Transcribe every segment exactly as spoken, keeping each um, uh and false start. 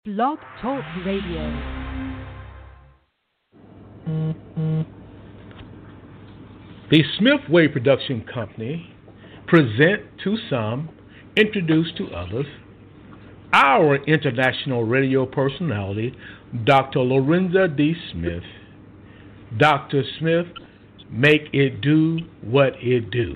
Blog Talk Radio. The Smith Wave Production Company present to some, introduce to others, our international radio personality, Doctor Lorenza D. Smith. Doctor Smith, make it do what it do.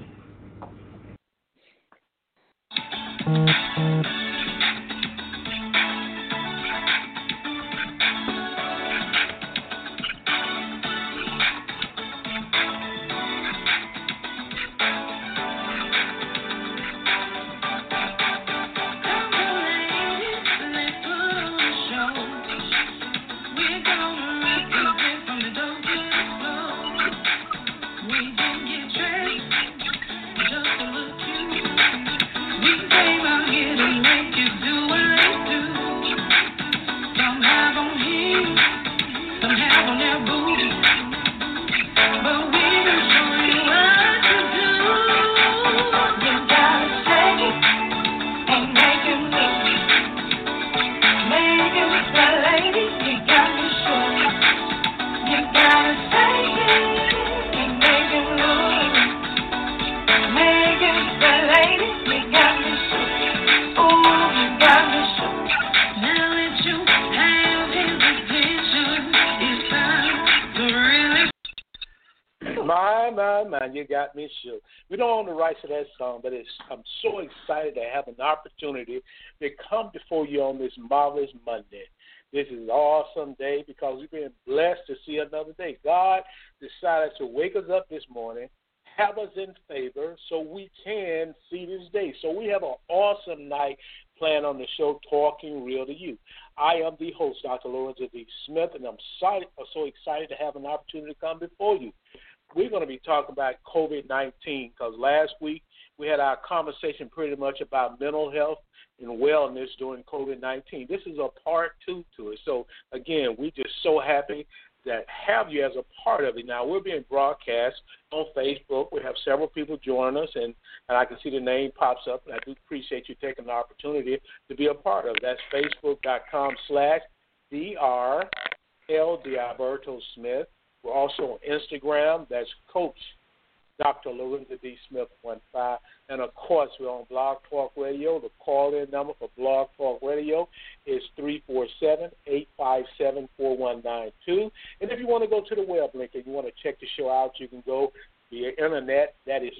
You got me shook. We don't own the rights to that song, but it's, I'm so excited to have an opportunity to come before you on this marvelous Monday. This is an awesome day because we've been blessed to see another day. God decided to wake us up this morning, have us in favor so we can see this day. So we have an awesome night planned on the show, Talking Real to You. I am the host, Doctor Lorenza D. Smith, and I'm so, so excited to have an opportunity to come before you. We're going to be talking about COVID nineteen because last week we had our conversation pretty much about mental health and wellness during COVID nineteen. This is a part two to it. So, again, we're just so happy that have you as a part of it. Now, we're being broadcast on Facebook. We have several people joining us, and, and I can see the name pops up, and I do appreciate you taking the opportunity to be a part of it. That's facebook.com slash D-R L Dialberto Smith. We're also on Instagram. That's Coach Doctor Lorenza D. Smith one five. And, of course, we're on Blog Talk Radio. The call-in number for Blog Talk Radio is three four seven, eight five seven, four one nine two. And if you want to go to the web link and you want to check the show out, you can go via internet. That is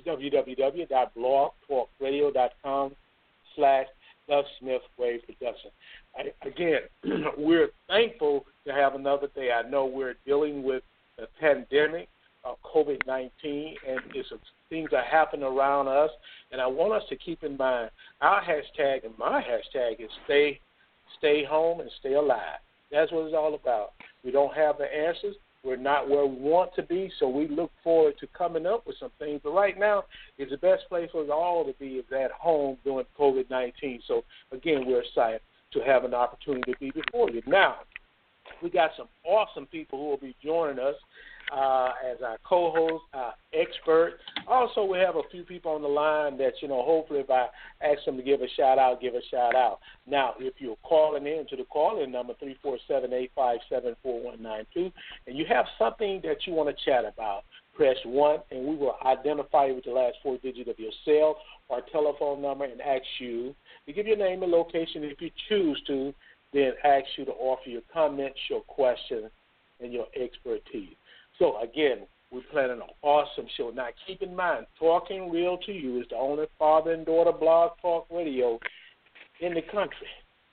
www.blogtalkradio.com slash The Smith Wave Production. I, again, we're thankful to have another day. I know we're dealing with the pandemic, uh, COVID nineteen, and it's, uh, things are happening around us. And I want us to keep in mind our hashtag and my hashtag is stay, stay home and stay alive. That's what it's all about. We don't have the answers. We're not where we want to be, so we look forward to coming up with some things. But right now, is the best place for us all to be is at home during COVID nineteen. So, again, we're excited to have an opportunity to be before you. Now, we got some awesome people who will be joining us uh, as our co-host, our expert. Also, we have a few people on the line that, you know, hopefully if I ask them to give a shout-out, give a shout-out. Now, if you're calling in to the call-in number, three four seven, eight five seven, four one nine two, and you have something that you want to chat about, press one, and we will identify you with the last four digits of your cell or telephone number and ask you to give your name and location. If you choose to, then ask you to offer your comments, your questions, and your expertise. So, again, we're planning an awesome show. Now, keep in mind, Talking Real to You is the only father and daughter blog talk radio in the country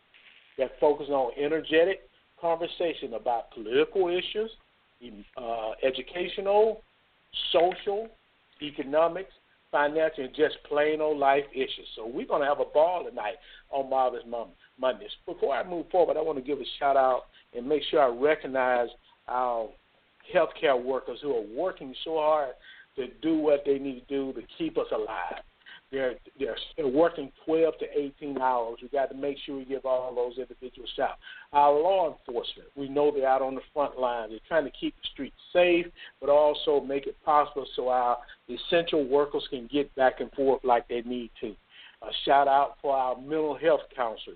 that focuses on energetic conversation about political issues, uh, educational, social, economics, financial, and just plain old life issues. So we're going to have a ball tonight on Marvelous Mondays. Before I move forward, I want to give a shout-out and make sure I recognize our healthcare workers who are working so hard to do what they need to do to keep us alive. They're, they're they're working twelve to eighteen hours. We got to make sure we give all those individuals shout. Our law enforcement, we know they're out on the front line. They're trying to keep the streets safe, but also make it possible so our essential workers can get back and forth like they need to. A shout out for our mental health counselors.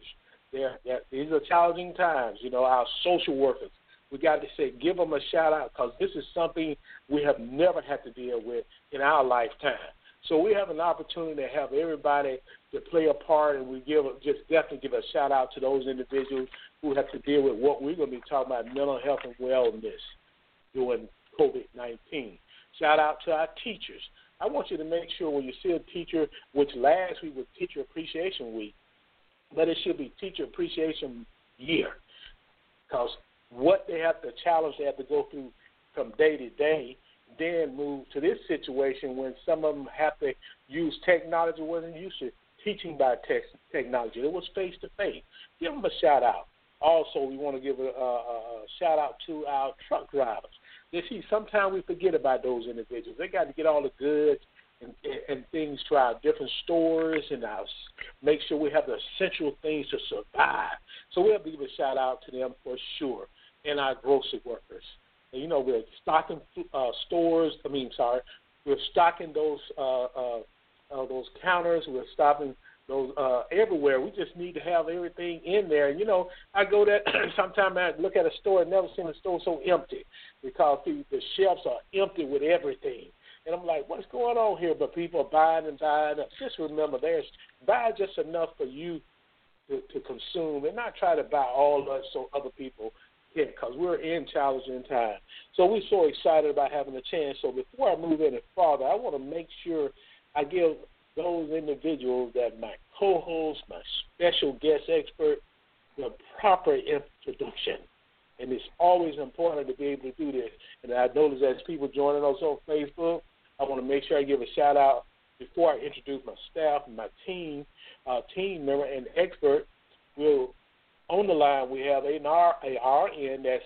They're, they're, these are challenging times. You know, our social workers, we got to say, give them a shout out because this is something we have never had to deal with in our lifetime. So we have an opportunity to have everybody to play a part, and we give just definitely give a shout out to those individuals who have to deal with what we're going to be talking about, mental health and wellness during COVID nineteen. Shout out to our teachers. I want you to make sure when you see a teacher, which last week was Teacher Appreciation Week, but it should be Teacher Appreciation Year, because what they have, the challenge they have to go through from day to day, then move to this situation when some of them have to use technology, wasn't used to teaching by tech, technology. It was face-to-face. Give them a shout-out. Also, we want to give a, a, a shout-out to our truck drivers. You see, sometimes we forget about those individuals. They got to get all the goods and, and things to our different stores and our, make sure we have the essential things to survive. So we have to give a shout-out to them for sure, and our grocery workers. And, you know, we're stocking uh, stores. I mean, sorry, we're stocking those uh, uh, uh, those counters. We're stocking those uh, everywhere. We just need to have everything in there. And, you know, I go there sometimes I look at a store and never seen a store so empty because the, the shelves are empty with everything. And I'm like, what's going on here? But people are buying and buying. Just remember, there's buy just enough for you to, to consume and not try to buy all of it so other people can, because we're in challenging time. So we're so excited about having a chance. So before I move any farther, I want to make sure I give those individuals that my co-host, my special guest expert, the proper introduction. And it's always important to be able to do this. And I notice as people joining us on Facebook, I want to make sure I give a shout-out before I introduce my staff and my team, uh, team member and expert. We'll, on the line, we have an R N that's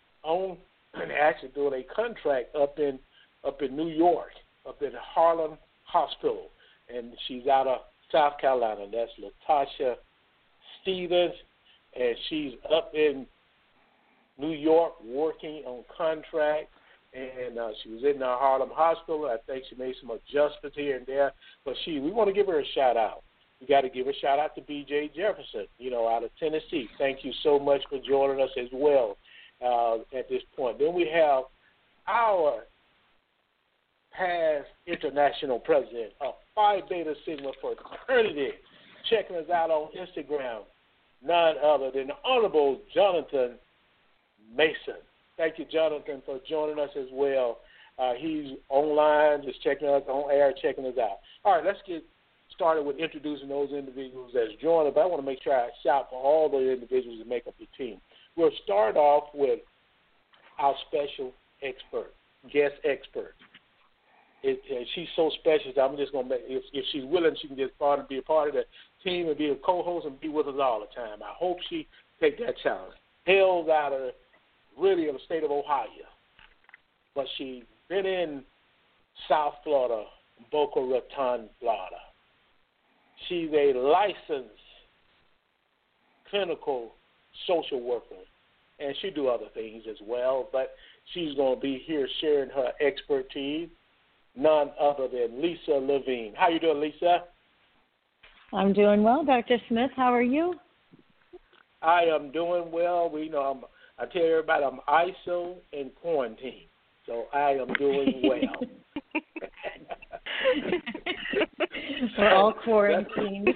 on and actually doing a contract up in up in New York, up in Harlem Hospital. And she's out of South Carolina. That's Latasha Stevens, and she's up in New York working on contract. And uh, she was in the Harlem Hospital. I think she made some adjustments here and there. But she, we want to give her a shout-out. We got to give a shout-out to B J Jefferson, you know, out of Tennessee. Thank you so much for joining us as well uh, at this point. Then we have our past international president of Phi Beta Sigma Fraternity, checking us out on Instagram, none other than the Honorable Jonathan Mason. Thank you, Jonathan, for joining us as well. Uh, he's online, just checking us on air, checking us out. All right, let's get started with introducing those individuals that's joining us. But I want to make sure I shout for all the individuals that make up the team. We'll start off with our special expert, guest expert. It, uh, she's so special that I'm just going to make, if, if she's willing, she can just part and be a part of the team and be a co-host and be with us all the time. I hope she take that challenge. Hails out of really of the state of Ohio, but she's been in South Florida, Boca Raton, Florida. She's a licensed clinical social worker, and she do other things as well, but she's going to be here sharing her expertise, none other than Lisa Levine. How you doing, Lisa? I'm doing well, Doctor Smith. How are you? I am doing well. We know I'm, I tell everybody I'm I S O and quarantine, so I am doing well. We're all quarantined.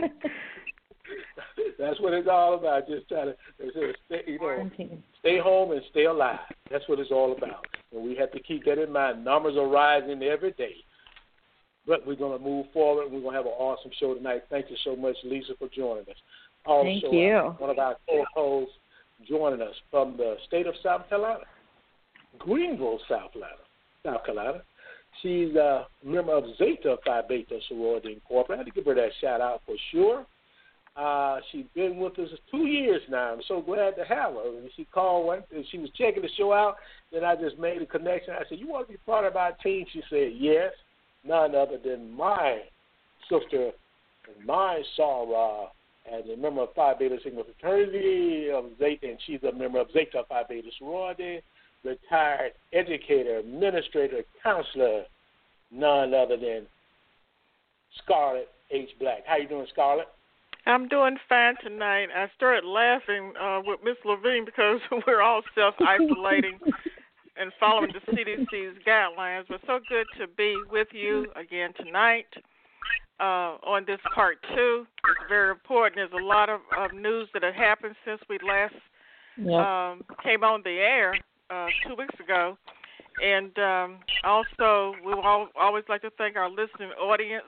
That's what it's all about. Just trying to stay, you know, stay home and stay alive. That's what it's all about. And we have to keep that in mind. Numbers are rising every day. But we're going to move forward. We're going to have an awesome show tonight. Thank you so much, Lisa, for joining us. Also, Thank you. Uh, one of our co-hosts joining us from the state of South Carolina, Greenville, South Carolina. South Carolina. She's a member of Zeta Phi Beta Sorority Incorporated. I had to give her that shout-out for sure. Uh, she's been with us two years now. I'm so glad to have her. And she called one, and she was checking the show out. Then I just made a connection. I said, "You want to be part of our team?" She said, "Yes." None other than my sister, my soror, as a member of Phi Beta Sigma Fraternity of Zeta, and she's a member of Zeta Phi Beta Sorority, retired educator, administrator, counselor, none other than Scarlett H. Black. How you doing, Scarlett? I'm doing fine tonight. I started laughing uh, with Miss Levine because we're all self-isolating and following the C D C's guidelines. But so good to be with you again tonight uh, on this part two. It's very important. There's a lot of, of news that have happened since we last Yep. um, came on the air uh, two weeks ago. And um, also, we will always like to thank our listening audience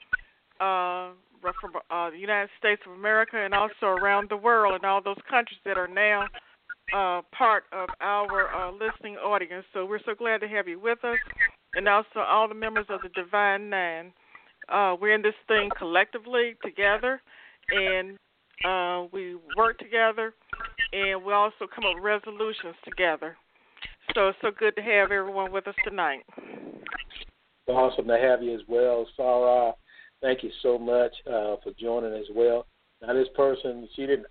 uh, from uh, the United States of America and also around the world and all those countries that are now uh, part of our uh, listening audience. So we're so glad to have you with us, and also all the members of the Divine Nine. Uh, we're in this thing collectively together, and uh, we work together, and we also come up with resolutions together. So it's so good to have everyone with us tonight. Awesome to have you as well, Sarah. Thank you so much uh, for joining as well. Now, this person, she didn't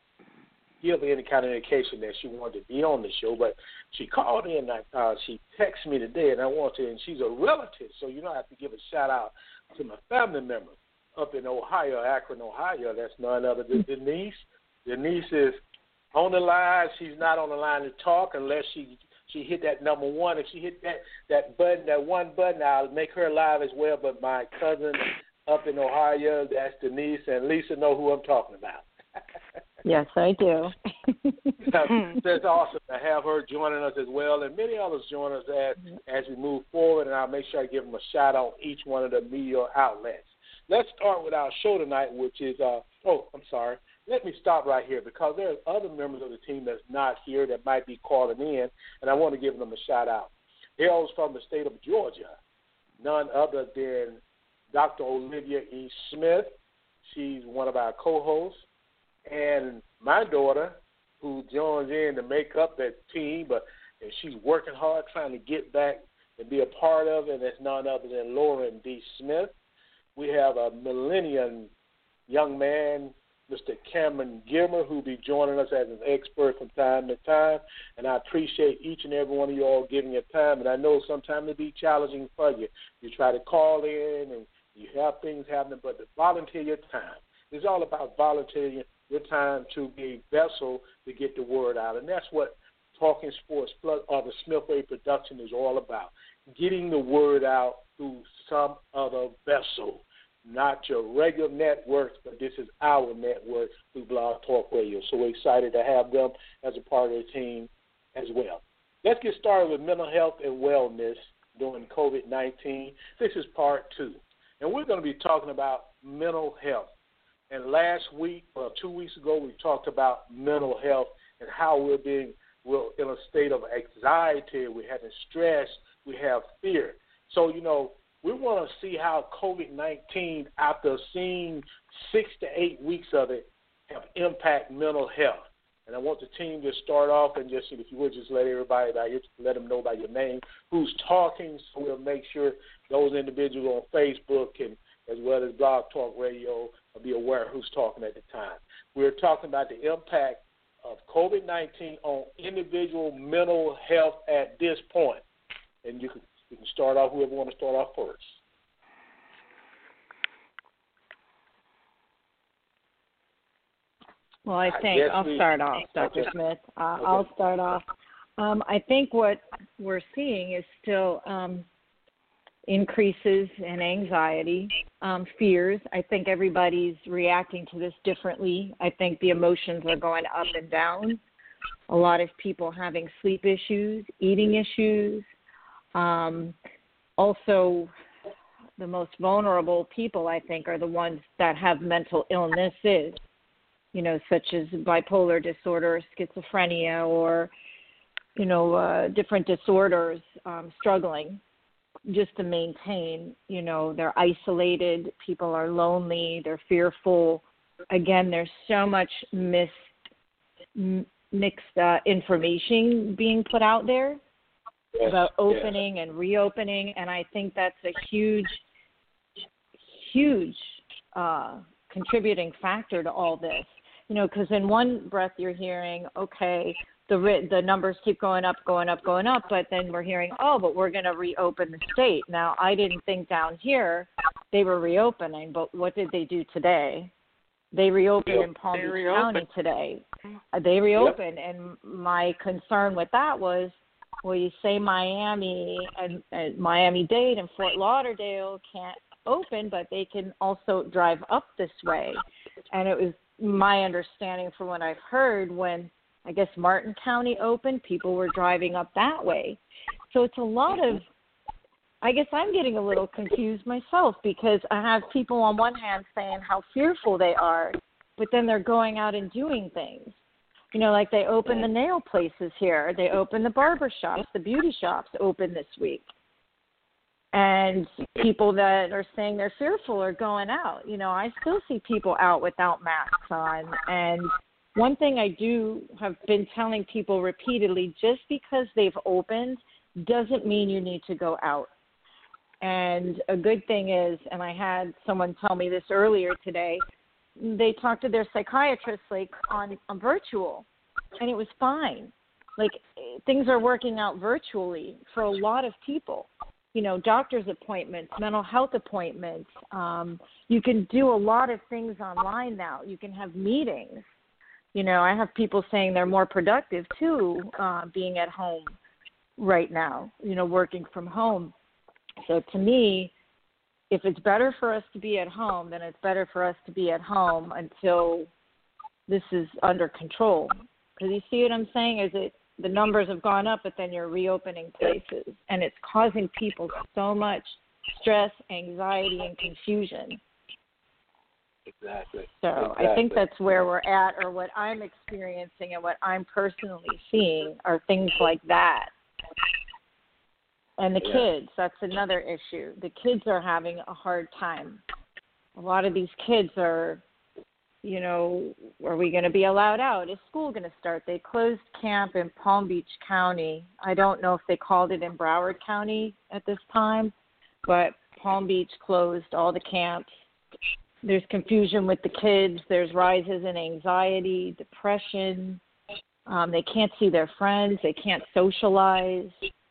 give me any kind of indication that she wanted to be on the show, but she called in. Uh, she texted me today, and I want to, and she's a relative, so you know I have to give a shout-out to my family member up in Ohio, Akron, Ohio. That's none other than Denise. Denise is on the line. She's not on the line to talk unless she she hit that number one. If she hit that, that button, that one button, I'll make her live as well. But my cousin up in Ohio, that's Denise, and Lisa know who I'm talking about. Yes, I do. That's awesome to have her joining us as well, and many others join us as, as we move forward, and I'll make sure I give them a shout-out on each one of the media outlets. Let's start with our show tonight, which is, uh, oh, I'm sorry. Let me stop right here because there are other members of the team that's not here that might be calling in, and I want to give them a shout-out. Hails from the state of Georgia, none other than Doctor Olivia E. Smith. She's one of our co-hosts. And my daughter, who joins in to make up that team, but and she's working hard trying to get back and be a part of it, and that's none other than Lauren D. Smith. We have a millennium young man, Mister Cameron Gilmer, who will be joining us as an expert from time to time, and I appreciate each and every one of you all giving your time, and I know sometimes it be challenging for you. You try to call in, and you have things happening, but to volunteer your time. It's all about volunteering your time to be a vessel to get the word out. And that's what Talking Sports Plus or the Smithway production is all about, getting the word out through some other vessel, not your regular networks, but this is our network through Blog Talk Radio. So we're excited to have them as a part of the team as well. Let's get started with mental health and wellness during COVID nineteen. This is part two. And we're going to be talking about mental health. And last week, or two weeks ago, we talked about mental health and how we're being we're in a state of anxiety, we're having stress, we have fear. So, you know, we want to see how COVID nineteen, after seeing six to eight weeks of it, have impact mental health. And I want the team to start off and just, if you would, just let everybody, let them know by your name, who's talking, so we'll make sure those individuals on Facebook and as well as Blog Talk Radio will be aware who's talking at the time. We're talking about the impact of COVID nineteen on individual mental health at this point. And you can, you can start off, whoever want to start off first. Well, I think I I'll we, start off, Doctor Okay. Smith. Uh, Okay. I'll start off. Um, I think what we're seeing is still um, increases in anxiety, um, fears. I think everybody's reacting to this differently. I think the emotions are going up and down. A lot of people having sleep issues, eating issues. Um, also, the most vulnerable people, I think, are the ones that have mental illnesses, you know, such as bipolar disorder, schizophrenia, or, you know, uh, different disorders, um, struggling just to maintain, you know, they're isolated, people are lonely, they're fearful. Again, there's so much missed, m- mixed uh, information being put out there Yes, about yes. opening and reopening, and I think that's a huge, huge uh, contributing factor to all this. You know, because in one breath you're hearing, okay, the the numbers keep going up, going up, going up, but then we're hearing, oh, but we're going to reopen the state. Now, I didn't think down here they were reopening, but what did they do today? They reopened Yep. in Palm They Beach reopened. County today. Uh, They reopened, and my concern with that was, well, you say Miami and, and Miami-Dade and Fort Lauderdale can't open, but they can also drive up this way. And it was my understanding from what I've heard when I guess Martin County opened, people were driving up that way. So it's a lot of, I guess I'm getting a little confused myself because I have people on one hand saying how fearful they are, but then they're going out and doing things. You know, like they open the nail places here. They open the barber shops, the beauty shops open this week. And people that are saying they're fearful are going out. You know, I still see people out without masks on. And one thing I do have been telling people repeatedly, just because they've opened doesn't mean you need to go out. And a good thing is, and I had someone tell me this earlier today, they talked to their psychiatrist like on, on virtual, and it was fine. Like things are working out virtually for a lot of people. You know, doctor's appointments, mental health appointments. Um, you can do a lot of things online now. You can have meetings. You know, I have people saying they're more productive too, uh, being at home right now, you know, working from home. So to me, if it's better for us to be at home, then it's better for us to be at home until this is under control. Because you see what I'm saying? Is it the numbers have gone up, but then you're reopening places, and it's causing people so much stress, anxiety, and confusion. Exactly. So exactly. I think that's where we're at, or what I'm experiencing and what I'm personally seeing are things like that. And the Yeah. kids, that's another issue. The kids are having a hard time. A lot of these kids are, you know, are we going to be allowed out? Is school going to start? They closed camp in Palm Beach County. I don't know if they called it in Broward County at this time, but Palm Beach closed all the camps. There's confusion with the kids. There's rises in anxiety, depression. Um, they can't see their friends. They can't socialize.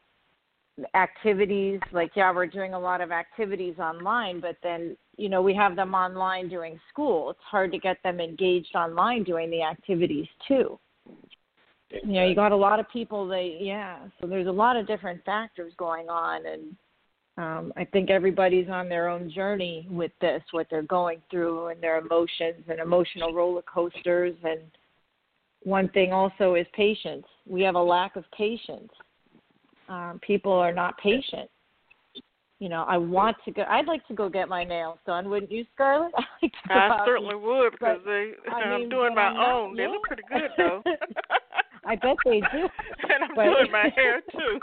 Activities, like, yeah, we're doing a lot of activities online, but then, you know, we have them online doing school. It's hard to get them engaged online doing the activities too. You know, you got a lot of people, they, yeah, so there's a lot of different factors going on, and um, I think everybody's on their own journey with this, what they're going through and their emotions and emotional roller coasters. And one thing also is patience. We have a lack of patience. Um, people are not patient. You know, I want to go. I'd like to go get my nails done, wouldn't you, Scarlett? I'd like to go I out certainly and, would because but, they, I I'm mean, doing but my I'm not, own. They yeah. look pretty good, though. I bet they do. And I'm but, doing my hair, too.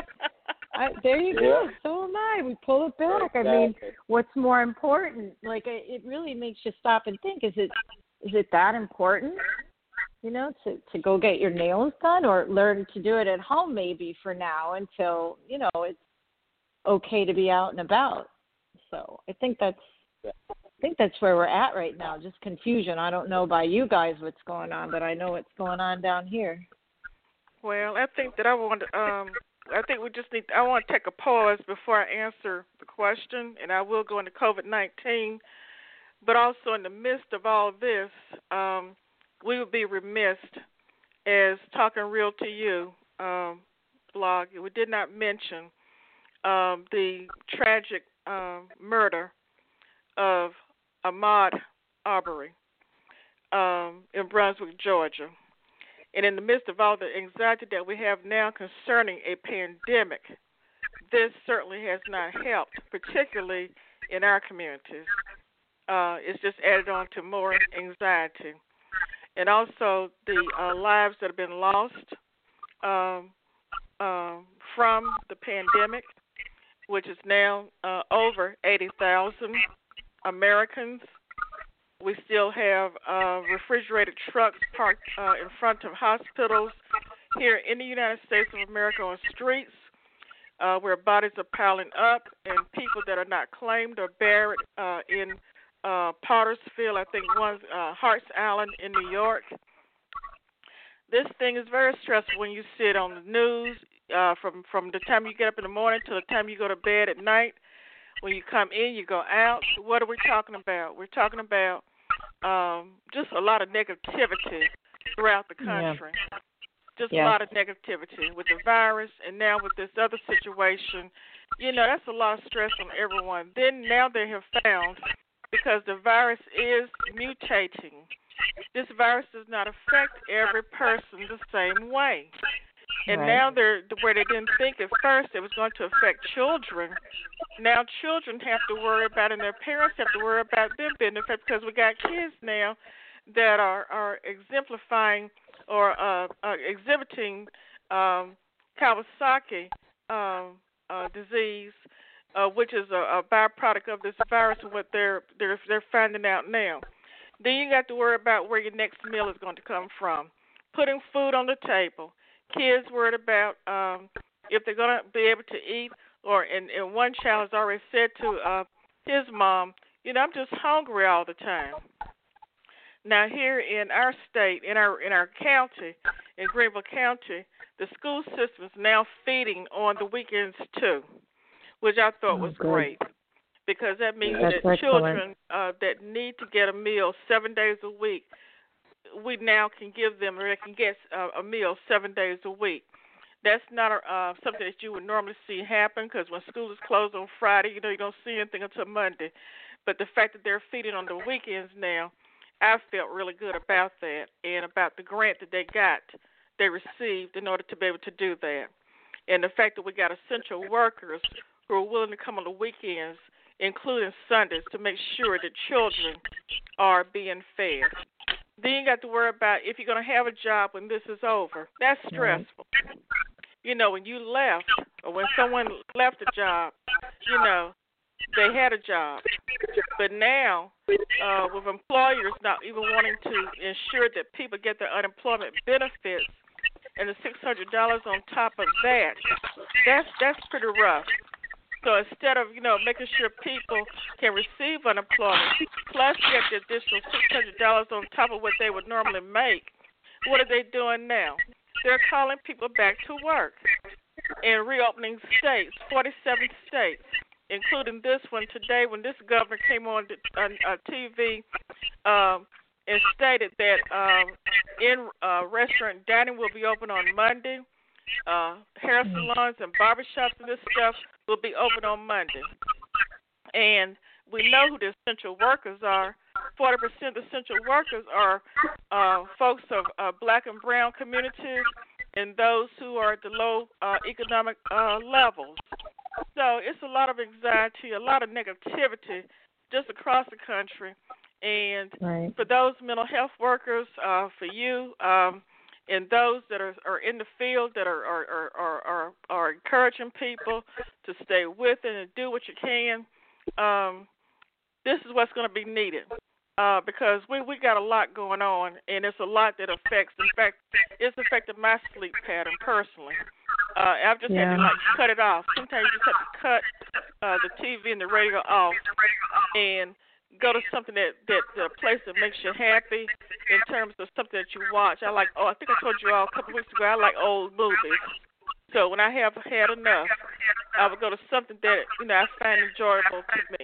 I, there you go. So am I. We pull it back. Exactly. I mean, what's more important? Like, it, it really makes you stop and think, is it is it that important? You know, to, to go get your nails done, or learn to do it at home maybe for now until, you know, it's okay to be out and about. So I think that's I think that's where we're at right now, just confusion. I don't know by you guys what's going on, but I know what's going on down here. Well, I think that I want to, um, I think we just need, I want to take a pause before I answer the question, and I will go into COVID nineteen. But also in the midst of all this, um, we would be remiss as Talking Real to You um, blog. We did not mention um, the tragic um, murder of Ahmaud Arbery um, in Brunswick, Georgia. And in the midst of all the anxiety that we have now concerning a pandemic, this certainly has not helped, particularly in our communities. Uh, it's just added on to more anxiety. And also the uh, lives that have been lost um, uh, from the pandemic, which is now uh, over eighty thousand Americans. We still have uh, refrigerated trucks parked uh, in front of hospitals here in the United States of America on streets uh, where bodies are piling up, and people that are not claimed are buried uh, in uh, Pottersville, I think one's uh, Hart's Island in New York. This thing is very stressful when you sit on the news uh, from, from the time you get up in the morning to the time you go to bed at night. When you come in, you go out. What are we talking about? We're talking about um, just a lot of negativity throughout the country. Yeah. Just yes. a lot of negativity with the virus, and now with this other situation, you know, that's a lot of stress on everyone. Then now they have found, because the virus is mutating, this virus does not affect every person the same way. And right. now they're where they didn't think at first it was going to affect children. Now children have to worry about, and their parents have to worry about them being affected, because we got kids now that are, are exemplifying or uh, uh, exhibiting um, Kawasaki um, uh, disease, uh, which is a, a byproduct of this virus, and what they're they're they're finding out now. Then you got to worry about where your next meal is going to come from. Putting food on the table. Kids worried about um, if they're going to be able to eat, or and, and one child has already said to uh, his mom, you know, I'm just hungry all the time. Now here in our state, in our in our county, in Greenville County, the school system is now feeding on the weekends too, which I thought oh, was good. great, because that means That's that excellent. children uh, that need to get a meal seven days a week, we now can give them, or they can get uh, a meal seven days a week. That's not uh, something that you would normally see happen, because when school is closed on Friday, you know, you don't see anything until Monday. But the fact that they're feeding on the weekends now, I felt really good about that, and about the grant that they got, they received in order to be able to do that. And the fact that we got essential workers who are willing to come on the weekends, including Sundays, to make sure that children are being fed. Then you got to worry about if you're going to have a job when this is over. That's stressful. Right. You know, when you left, or when someone left a job, you know, they had a job. But now, uh, with employers not even wanting to ensure that people get their unemployment benefits, and the six hundred dollars on top of that, that's that's pretty rough. So instead of, you know, making sure people can receive unemployment, plus get the additional six hundred dollars on top of what they would normally make, what are they doing now? They're calling people back to work in reopening states, forty-seven states, including this one today, when this governor came on, on uh, T V um, and stated that um, in uh, restaurant dining will be open on Monday. Uh, hair salons and barbershops and this stuff will be open on Monday. And we know who the essential workers are. forty percent of the essential workers are uh, folks of uh, black and brown communities, and those who are at the low uh, economic uh, levels. So it's a lot of anxiety, a lot of negativity just across the country. And right. for those mental health workers, uh, for you, um, and those that are, are in the field that are are, are, are are encouraging people to stay with it and do what you can, um, this is what's going to be needed. Uh, because we, we got a lot going on, and it's a lot that affects, in fact, it's affected my sleep pattern personally. Uh, I've just yeah. had to, like, cut it off. Sometimes you just have to cut uh, the T V and the radio off and go to something that, that a place that makes you happy in terms of something that you watch. I like, oh, I think I told you all a couple weeks ago, I like old movies. So when I have had enough, I would go to something that, you know, I find enjoyable to me.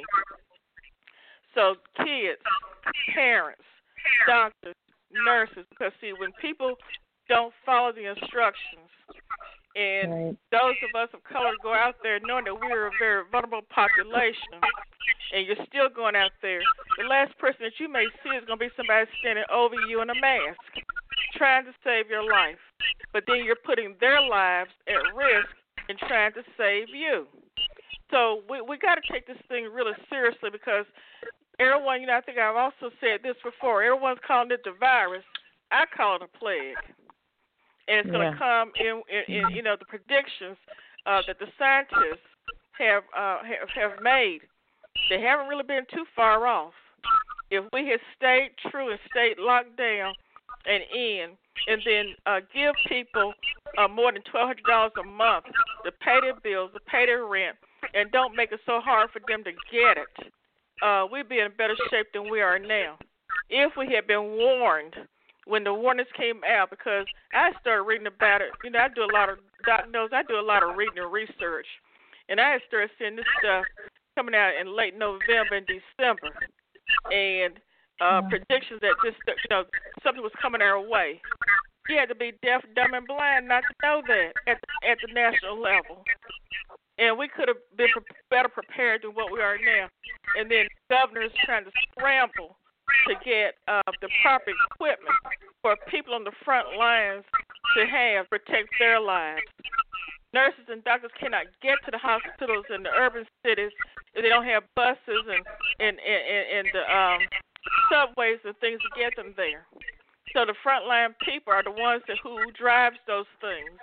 So kids, parents, doctors, nurses, because, see, when people don't follow the instructions, and right. those of us of color go out there knowing that we're a very vulnerable population, and you're still going out there, the last person that you may see is going to be somebody standing over you in a mask, trying to save your life. But then you're putting their lives at risk in trying to save you. So we we got to take this thing really seriously, because everyone, you know, I think I've also said this before, everyone's calling it the virus. I call it a plague. And it's going to yeah. come in, in, in, you know, the predictions uh, that the scientists have, uh, have have made. They haven't really been too far off. If we had stayed true and stayed locked down and in, and then uh, give people uh, more than twelve hundred dollars a month to pay their bills, to pay their rent, and don't make it so hard for them to get it, uh, we'd be in better shape than we are now. If we had been warned when the warnings came out, because I started reading about it. You know, I do a lot of, Doc knows, I do a lot of reading and research. And I started seeing this stuff coming out in late November and December. And uh, predictions that this, you know, something was coming our way. You had to be deaf, dumb, and blind not to know that at at the national level. And we could have been better prepared than what we are now. And then governors trying to scramble to get uh, the proper equipment for people on the front lines to have, protect their lives. Nurses and doctors cannot get to the hospitals in the urban cities if they don't have buses and and, and, and the um, subways and things to get them there. So the frontline people are the ones that who drives those things.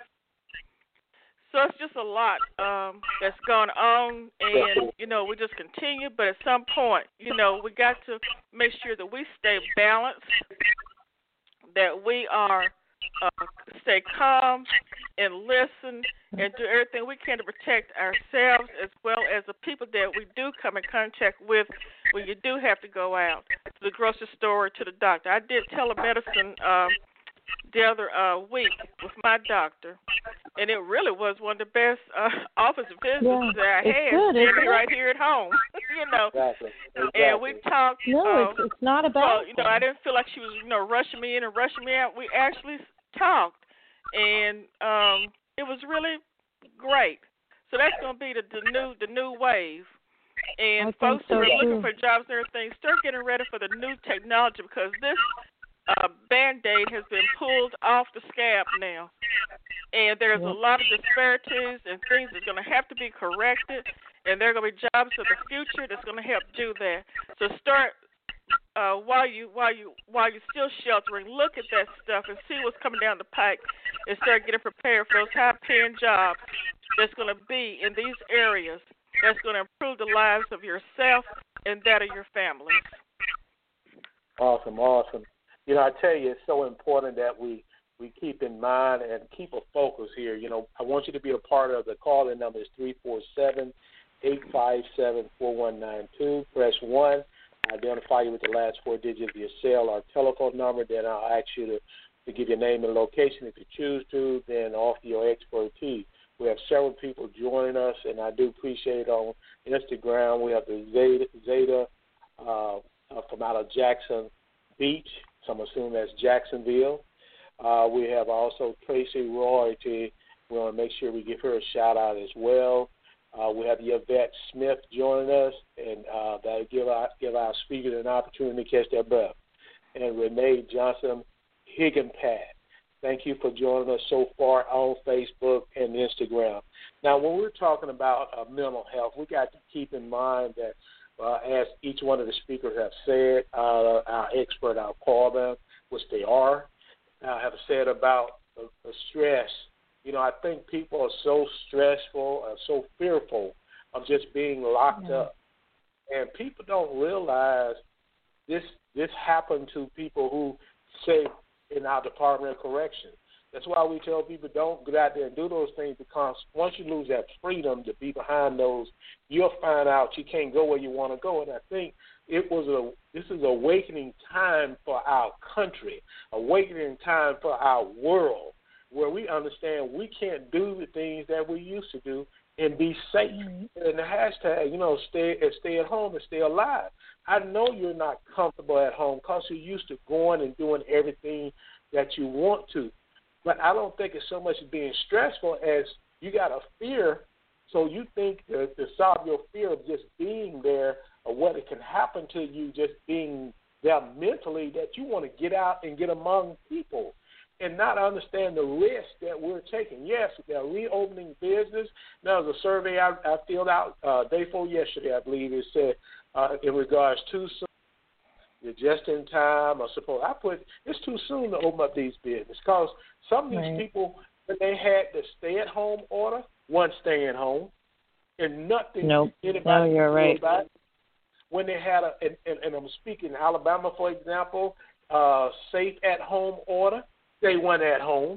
So it's just a lot um, that's going on, and, you know, we just continue. But at some point, you know, we got to make sure that we stay balanced, that we are uh, stay calm and listen and do everything we can to protect ourselves as well as the people that we do come in contact with when you do have to go out to the grocery store or to the doctor. I did telemedicine um, the other uh, week with my doctor, and it really was one of the best uh, office visits yeah, that I had, good, standing right here at home, you know. Exactly. Exactly. And we talked. No, uh, it's, it's not about. Well, you know, I didn't feel like she was, you know, rushing me in and rushing me out. We actually talked, and um, it was really great. So that's going to be the, the new the new wave. And I folks so who are too. looking for jobs and everything, start getting ready for the new technology, because this uh, Band-Aid has been pulled off the scab now. And there's Yep. a lot of disparities and things that's going to have to be corrected, and there are going to be jobs of the future that's going to help do that. So start uh, while you while you while you're still sheltering, look at that stuff and see what's coming down the pike, and start getting prepared for those high-paying jobs that's going to be in these areas that's going to improve the lives of yourself and that of your families. Awesome, awesome. You know, I tell you, it's so important that we, we keep in mind and keep a focus here. You know, I want you to be a part of the call-in number is three four seven, eight five seven, four one nine two. Press one. Identify you with the last four digits of your cell or telephone number. Then I'll ask you to, to give your name and location if you choose to, then offer your expertise. We have several people joining us, and I do appreciate it on Instagram. We have the Zeta, Zeta uh, from out of Jackson Beach, so I'm assuming that's Jacksonville. Uh, we have also Tracy Royalty. We want to make sure we give her a shout-out as well. Uh, we have Yvette Smith joining us, and uh, that'll give our, give our speaker an opportunity to catch their breath. And Renee Johnson Higginpat. Thank you for joining us so far on Facebook and Instagram. Now, when we're talking about uh, mental health, we got to keep in mind that, uh, as each one of the speakers have said, uh, our expert, I'll call them, which they are, uh, have said about the, the stress. You know, I think people are so stressful and so fearful of just being locked yeah. up. And people don't realize this this happened to people who say, in our Department of Corrections. That's why we tell people don't get out there and do those things, because once you lose that freedom to be behind those, you'll find out you can't go where you want to go. And I think it was a this is awakening time for our country, awakening time for our world, where we understand we can't do the things that we used to do and be safe. Mm-hmm. And the hashtag, you know, stay stay at home and stay alive. I know you're not comfortable at home because you're used to going and doing everything that you want to. But I don't think it's so much being stressful as you got a fear, so you think to, to solve your fear of just being there or what it can happen to you just being there mentally, that you want to get out and get among people and not understand the risk that we're taking. Yes, they're reopening business. Now, there's a survey I, I filled out uh, day before yesterday, I believe it said, Uh, in regards to some, you're just in time, or suppose I put it's too soon to open up these businesses, because some of these right. people, when they had the stay-at-home order, weren't staying home, and nothing nope. anybody no, you're could right. do about it. When they had a, and, and, and I'm speaking Alabama, for example, uh, safe-at-home order, they weren't at home,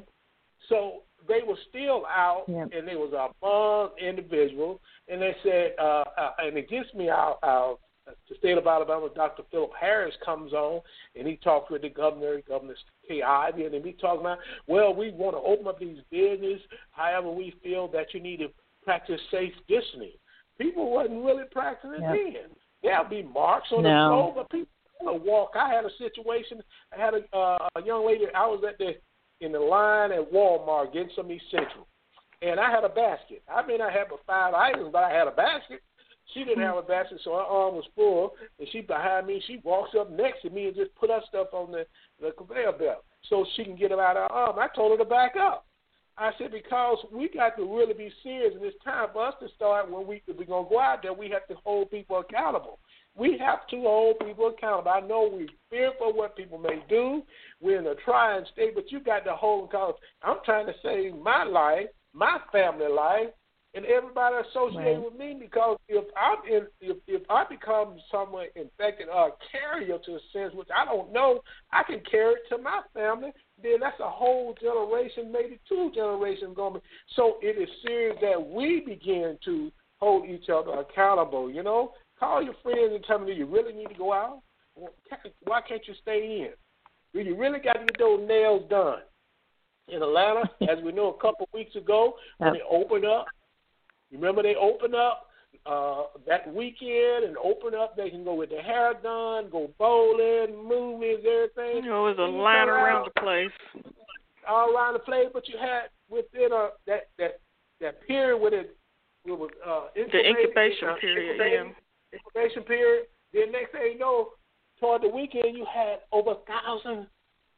so they were still out, yep. and there was among individuals, and they said, uh, uh, and it gives me our, our the state of Alabama, Doctor Philip Harris comes on, and he talks with the governor, Governor Kay Ivey, and we talk about, well, we want to open up these businesses. However, we feel that you need to practice safe distancing. People wasn't really practicing yep. then. There'll be marks on no. the floor, but people a walk. I had a situation. I had a, uh, a young lady. I was at the in the line at Walmart getting some essentials, and I had a basket. I may not have but five items, but I had a basket. She didn't have a basket, so her arm was full, and she behind me. She walks up next to me and just put her stuff on the, the conveyor belt so she can get it out of her arm. I told her to back up. I said, because we got to really be serious, and it's time for us to start when we, if we're going to go out there, we have to hold people accountable. We have to hold people accountable. I know we're fearful of what people may do. We're in a trying state, but you got to hold them accountable. I'm trying to save my life, my family life, and everybody associated right. with me, because if I'm in, if, if I become someone infected or a carrier to a sense, which I don't know, I can carry it to my family, then that's a whole generation, maybe two generations going. So it is serious that we begin to hold each other accountable, you know. Call your friends and tell them, do you really need to go out? Why can't you stay in? Do you really got to get those nails done? In Atlanta, as we know a couple of weeks ago, when they opened up, remember they opened up uh, that weekend and opened up, they can go with their hair done, go bowling, movies, everything. You know, it was a line around the place. All around the place, but you had within a, that, that, that period with it, it was uh, the incubation uh, period, yeah. Incubation period. Then next thing you know, toward the weekend, you had over a thousand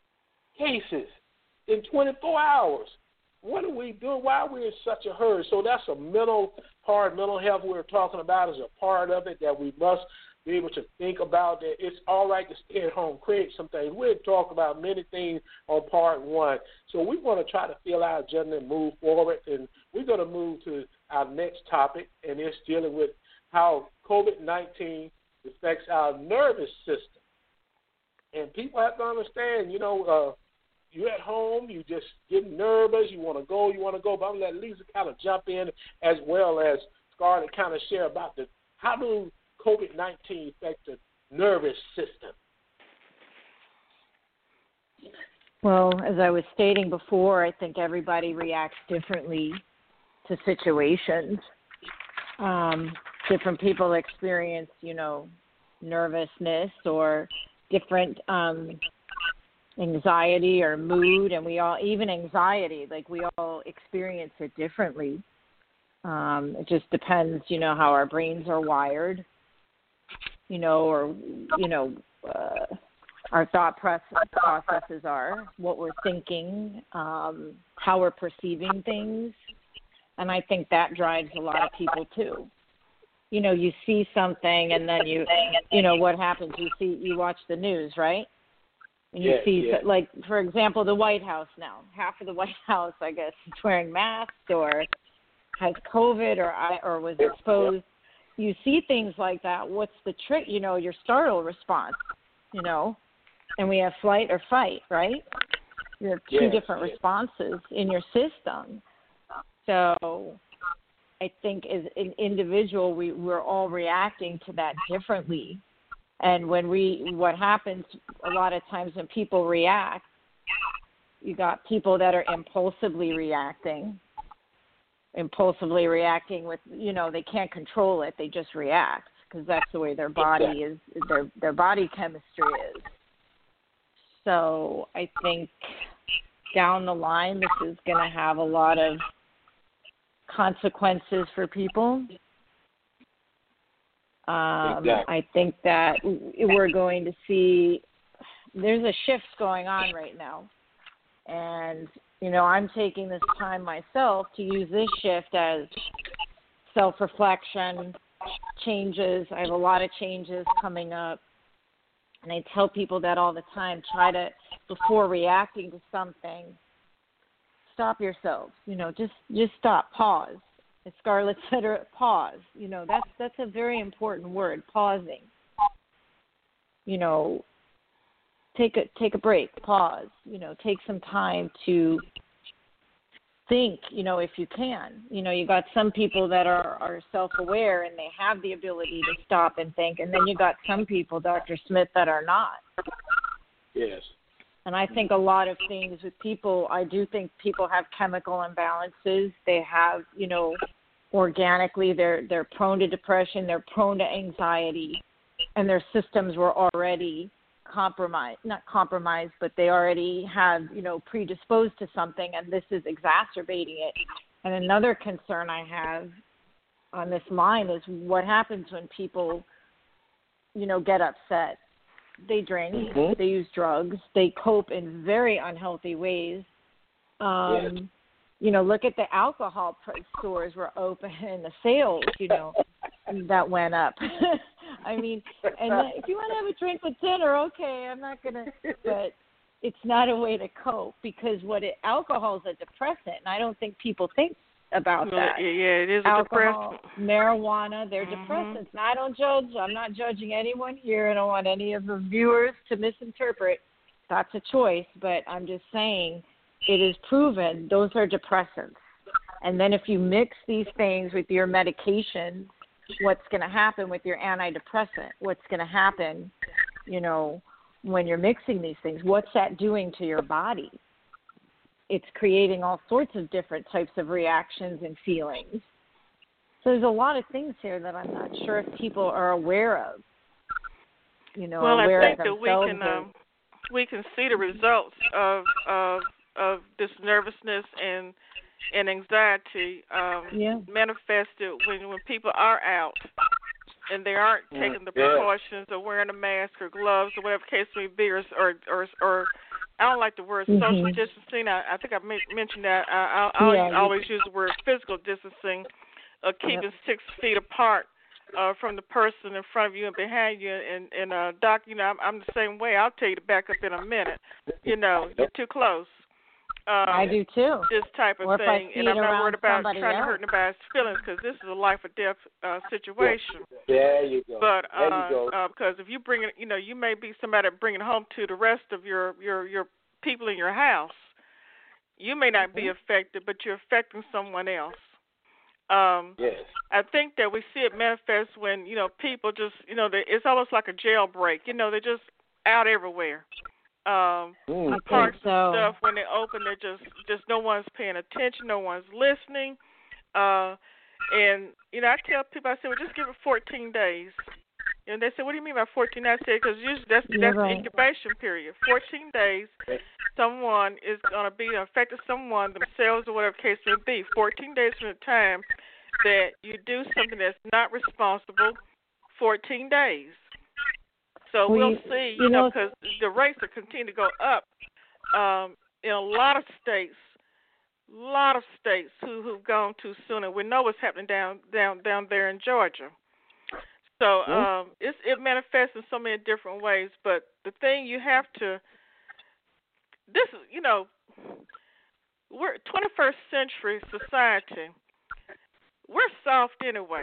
cases in twenty-four hours. What are we doing? Why are we in such a hurry? So that's a mental part. Mental health we're talking about is a part of it that we must be able to think about. That it's all right to stay at home, create some things. We'll talk about many things on part one. So we want to try to fill our agenda and move forward. And we're going to move to our next topic, and it's dealing with how COVID nineteen affects our nervous system. And people have to understand, you know, uh, you're at home, you just get nervous, you want to go, you want to go. But I'm going to let Lisa kind of jump in as well as Scarlett kind of share about the how do COVID nineteen affect the nervous system. Well, as I was stating before, I think everybody reacts differently to situations. Um, different people experience, you know, nervousness or different um, anxiety or mood, and we all, even anxiety, like we all experience it differently. Um, it just depends, you know, how our brains are wired, you know, or, you know, uh, our thought processes are, what we're thinking, um, how we're perceiving things. And I think that drives a lot of people too. You know, you see something and then you, you know, what happens? You see, you watch the news, right? And you yeah, see, yeah. like, for example, the White House now. Half of the White House, I guess, is wearing masks or has COVID or or was exposed. You see things like that. What's the trick? You know, your startle response, you know, and we have flight or fight, right? You have two yes, different yes. responses in your system. So I think as an individual, we, we're all reacting to that differently. And when we, what happens a lot of times when people react, you got people that are impulsively reacting, impulsively reacting with, you know, they can't control it. They just react because that's the way their body is, their, their body chemistry is. So I think down the line, this is going to have a lot of consequences for people. Um, exactly. I think that we're going to see, there's a shift going on right now. And, you know, I'm taking this time myself to use this shift as self-reflection, changes. I have a lot of changes coming up. And I tell people that all the time, try to, before reacting to something, stop yourselves. You know, just just stop, pause. As Scarlett said, pause. You know, that's that's a very important word, pausing. You know, take a take a break, pause. You know, take some time to think, you know, if you can. You know, you got some people that are, are self-aware and they have the ability to stop and think, and then you got some people, Doctor Smith, that are not. Yes. And I think a lot of things with people, I do think people have chemical imbalances. They have, you know, organically, they're they're prone to depression, they're prone to anxiety. and their systems were already compromised, not compromised, but they already have, you know, predisposed to something, and this is exacerbating it. And another concern I have on this line is what happens when people, you know, get upset. They drink, mm-hmm. they use drugs, they cope in very unhealthy ways. Um, yes. You know, look at the alcohol stores were open and the sales, you know, that went up. I mean, and then if you want to have a drink with dinner, okay, I'm not going to, but it's not a way to cope because what it, alcohol is a depressant, and I don't think people think about well, that. Yeah, it is alcohol, a depressant. Marijuana, they're mm-hmm. depressants. And I don't judge. I'm not judging anyone here. I don't want any of the viewers to misinterpret. That's a choice, but I'm just saying it is proven those are depressants. And then if you mix these things with your medications, what's going to happen with your antidepressant? What's going to happen, you know, when you're mixing these things? What's that doing to your body? It's creating all sorts of different types of reactions and feelings. So there's a lot of things here that I'm not sure if people are aware of. You know, well, aware I think of that we can or, um, we can see the results of of of this nervousness and and anxiety um, yeah. manifested when when people are out and they aren't taking the precautions of wearing a mask or gloves or whatever the case may be, or or or, or I don't like the word mm-hmm. social distancing. I, I think I mentioned that. I, I, yeah, I always use the word physical distancing, uh, keeping yep. six feet apart uh, from the person in front of you and behind you. And, and uh, Doc, you know, I'm, I'm the same way. I'll tell you to back up in a minute. You know, you're too close. Um, I do too. This type of or thing, and I'm not worried about trying else. to hurt anybody's feelings because this is a life or death uh, situation. There you go. But uh, there you go. Uh, because if you bring it, you know, you may be somebody bringing home to the rest of your your your people in your house. You may not be affected, but you're affecting someone else. Um, yes. I think that we see it manifest when you know people just, you know, they, it's almost like a jailbreak. You know, they're just out everywhere. Um, mm, parks so. and stuff when they open, they're just just no one's paying attention, no one's listening, uh, and you know I tell people I say, well, just give it fourteen days, and they say, what do you mean by fourteen days? I say, because usually that's You're that's right. the incubation period. fourteen days, someone is going to be affected, someone themselves or whatever case may be. fourteen days from the time that you do something that's not responsible, fourteen days. So well, we'll you, see, you you know, know, because the rates are continuing to go up um, in a lot of states, a lot of states who, who've gone too soon, and we know what's happening down down, down there in Georgia. So um, it's, it manifests in so many different ways, but the thing you have to, this is, you know, we're twenty-first century society, we're soft anyway.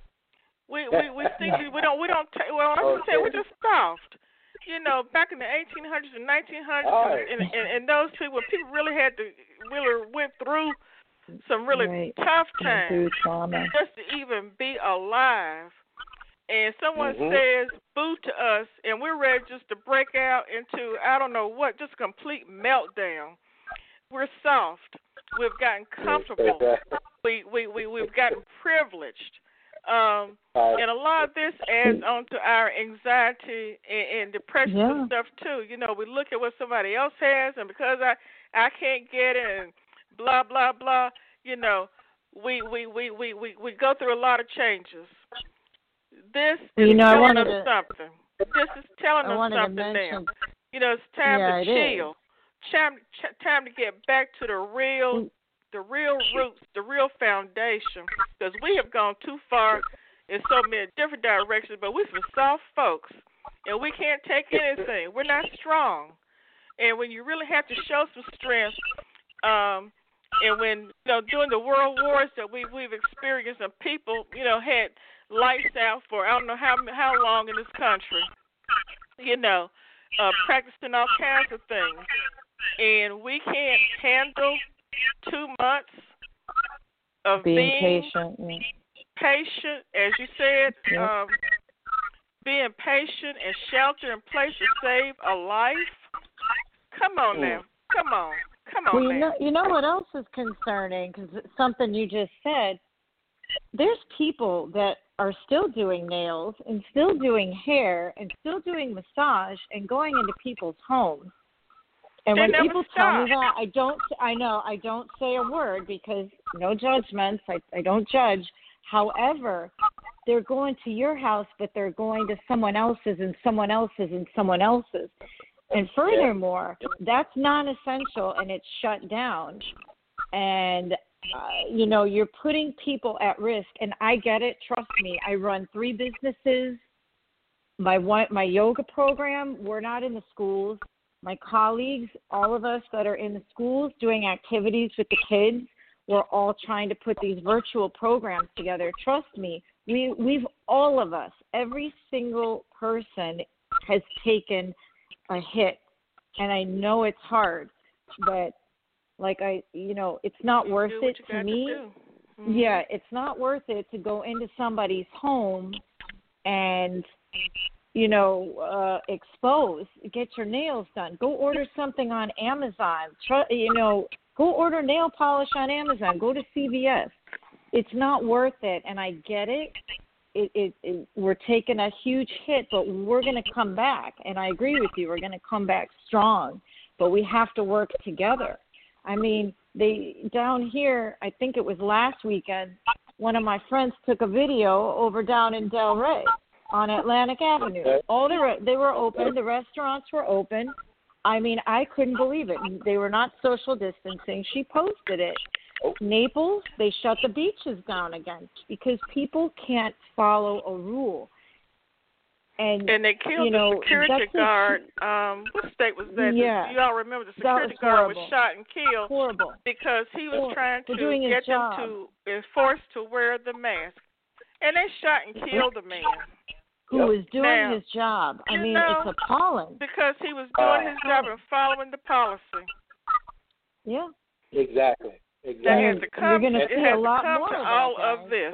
We we we think we, we don't we don't ta- well I'm okay. saying we're just soft. You know, back in the eighteen hundreds and nineteen hundreds, right. and, and and those people, when people really had to really went through some really right. tough times trauma. just to even be alive. And someone mm-hmm. says boo to us, and we're ready just to break out into I don't know what, just a complete meltdown. We're soft. We've gotten comfortable. we we we we've gotten privileged. Um, and a lot of this adds on to our anxiety and, and depression yeah. and stuff too. You know, we look at what somebody else has, and because I I can't get it, and blah blah blah. You know, we we we we we, we go through a lot of changes. This is you know, telling us to, something. This is telling I us something mention, now. You know, it's time yeah, to chill. Time time to get back to the real. The real roots, the real foundation, because we have gone too far in so many different directions, but we're some soft folks, and we can't take anything. We're not strong. And when you really have to show some strength, um, and when, you know, during the world wars that we, we've experienced, and people, you know, had lights out for I don't know how how long in this country, you know, uh, practicing all kinds of things, and we can't handle two months of being, being patient, yeah. patient, as you said, yep. um, being patient and shelter in place to save a life. Come on now, come on, come on well, you now. know, you know what else is concerning? Because it's something you just said. there's people that are still doing nails and still doing hair and still doing massage and going into people's homes. And They when never people stop. tell me that, I don't, I know, I don't say a word because no judgments. I, I don't judge. However, they're going to your house, but they're going to someone else's and someone else's and someone else's. And furthermore, that's non-essential and it's shut down. And, uh, you know, you're putting people at risk. And I get it. Trust me. I run three businesses. My one, my yoga program, we're not in the schools. My colleagues, all of us that are in the schools doing activities with the kids, we're all trying to put these virtual programs together. Trust me, we, we've all of us, every single person has taken a hit. And I know it's hard, but like I, you know, it's not worth it to me. To mm-hmm. Yeah, it's not worth it to go into somebody's home and, you know, uh, expose, get your nails done. Go order something on Amazon. Try, you know, go order nail polish on Amazon. Go to C V S. It's not worth it, and I get it. It, it, it we're taking a huge hit, but we're going to come back. And I agree with you. We're going to come back strong, but we have to work together. I mean, they down here, I think it was last weekend, one of my friends took a video over down in Delray on Atlantic Avenue. All the re- they were open. The restaurants were open. I mean, I couldn't believe it. They were not social distancing. She posted it. Naples, they shut the beaches down again because people can't follow a rule. And, and they killed you know, the security that's guard. Um, what state was that? Yeah. Do you all remember the That security was guard horrible. was shot and killed Horrible. because he was Horrible. trying For to doing his get them job. to enforce to wear the mask. And they shot and killed the man. Who Yep. was doing Now, his job. I you mean, know, it's appalling. Because he was doing his job and following the policy. Yeah. Exactly. That Exactly. had to We're come, gonna it see had a to lot come more to of all that, of this.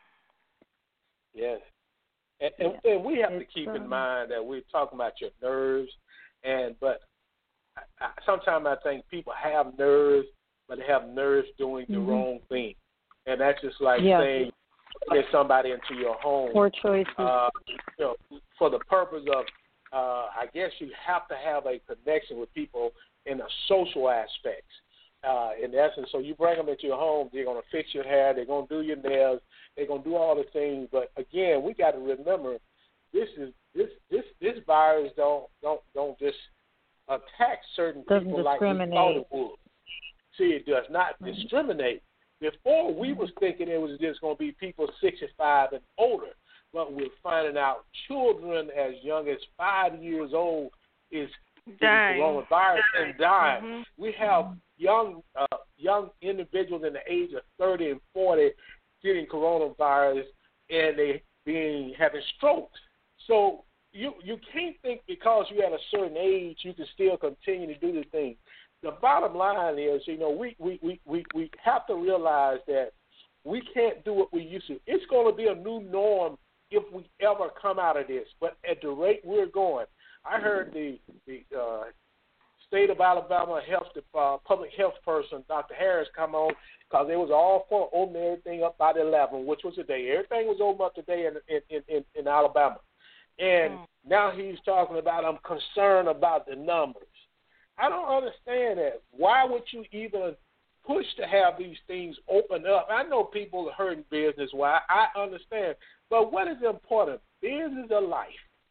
Yes. And, and, Yeah. and we have It's, to keep um, in mind that we're talking about your nerves, and but I, I, sometimes I think people have nerves, but they have nerves doing the Mhm. wrong thing, and that's just like Yeah. saying get somebody into your home. Poor choices. Uh, you know, for the purpose of, uh, I guess you have to have a connection with people in a social aspects. Uh, in essence, so you bring them into your home, they're going to fix your hair, they're going to do your nails, they're going to do all the things. But again, we got to remember, this is this this this virus don't don't don't just attack certain Doesn't people like we discriminate. thought it would. See, it does not Right. discriminate. Before, we was thinking it was just going to be people sixty-five and older, but we're finding out children as young as five years old is Dying. coronavirus and dying. Mm-hmm. We have young uh, young individuals in the age of thirty and forty getting coronavirus, and they being having strokes. So you you can't think because you're at a certain age you can still continue to do the things. The bottom line is, you know, we, we, we, we, we have to realize that we can't do what we used to. It's going to be a new norm if we ever come out of this. But at the rate we're going, I heard the the uh, state of Alabama health uh, public health person, Doctor Harris, come on because they was all for opening everything up by the eleventh, which was today. Everything was open up today in in, in, in Alabama. And mm. now he's talking about, I'm concerned about the numbers. I don't understand that. Why would you even push to have these things open up? I know people are hurting business. Why? I understand. But what is important? Business or life?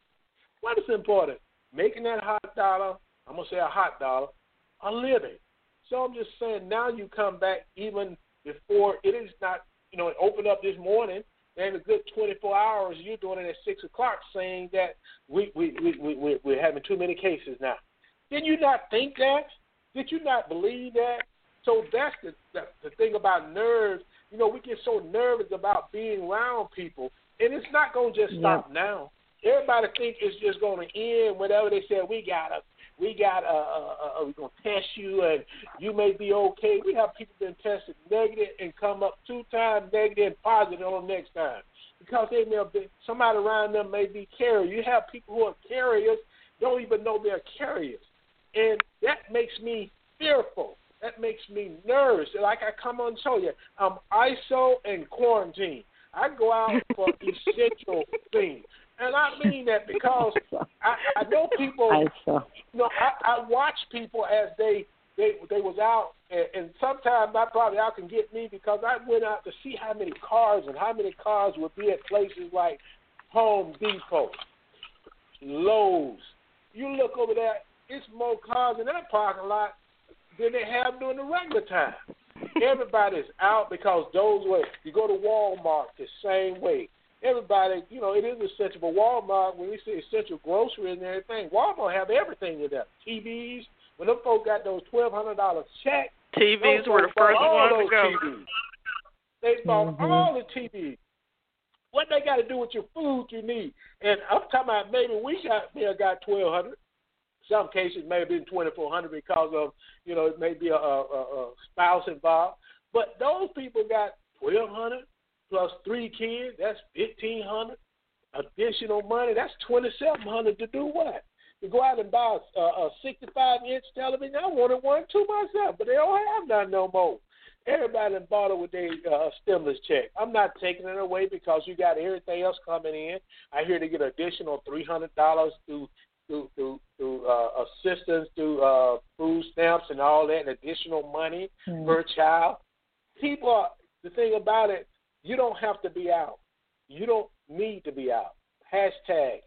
What is important? Making that hot dollar, I'm going to say a hot dollar, a living. So I'm just saying now you come back even before it is not, you know, it opened up this morning. And a good twenty-four hours, you're doing it at six o'clock saying that we, we, we, we, we, we're having too many cases now. Did you not think that? Did you not believe that? So that's the, the the thing about nerves. You know, we get so nervous about being around people, and it's not going to just stop yep. now. Everybody think it's just going to end whenever they say we got a we got a, a, a we're going to test you and you may be okay. We have people been tested negative and come up two times negative and positive on the next time because they may have been, somebody around them may be carrier. You have people who are carriers don't even know they're carriers. And that makes me fearful That makes me nervous. Like I come on and tell you, I'm I S O and quarantine. I go out for essential things. And I mean that because I, I know people, I S O. you know, I, I watch people as they, they, they was out, and, and sometimes I probably out can get me because I went out to see how many cars and how many cars would be at places like Home Depot, Lowe's. You look over there, it's more cars in that parking lot than they have during the regular time. Everybody's out because those were, you go to Walmart the same way. Everybody, you know, it is essential, but Walmart, when we say essential grocery and everything, Walmart have everything in there. T Vs, when them folks got those twelve hundred dollars check, T Vs were the first ones to go. T Vs. They bought mm-hmm. all the T Vs. What they got to do with your food you need? And I'm talking about maybe we got there got twelve hundred. Some cases may have been twenty-four hundred because of, you know, it may be a, a, a spouse involved. But those people got twelve hundred plus three kids. That's fifteen hundred. Additional money. That's twenty-seven hundred to do what? To go out and buy a, a sixty-five inch television. I wanted one too myself, but they don't have none no more. Everybody bought it with their uh, stimulus check. I'm not taking it away because you got everything else coming in. I hear they get additional three hundred dollars through through through, through uh, assistance, through uh, food stamps and all that, and additional money mm. per child. People, are, the thing about it, you don't have to be out. You don't need to be out. Hashtag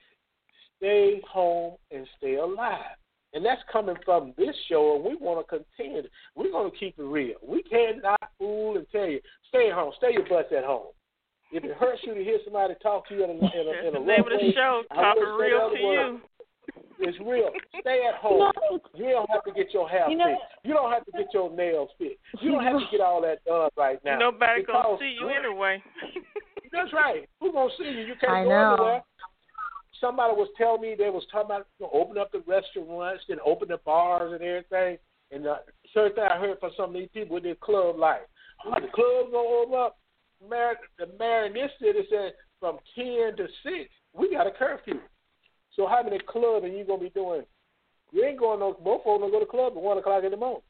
stay home and stay alive. And that's coming from this show, and we want to continue. We're going to keep it real. We cannot fool and tell you, stay at home, stay your butts at home. If it hurts you to hear somebody talk to you in a, in a, in a the name of the way, show, talk it real to you. It's real. Stay at home. No. You don't have to get your hair you know, fixed. You don't have to get your nails fixed. You don't have to get all that done right now. Nobody's going to see you anyway. That's right. Who's going to see you? You can't I go know. anywhere. Somebody was telling me they was talking about, you know, open up the restaurants and open the bars and everything. And the certain thing I heard from some of these people with their club life. Oh, the club's going to open up. Mayor, the mayor in this city said from ten to six, we got a curfew. So how many clubs are you going to be doing? You ain't going no, both of them go to the club at one o'clock in the morning.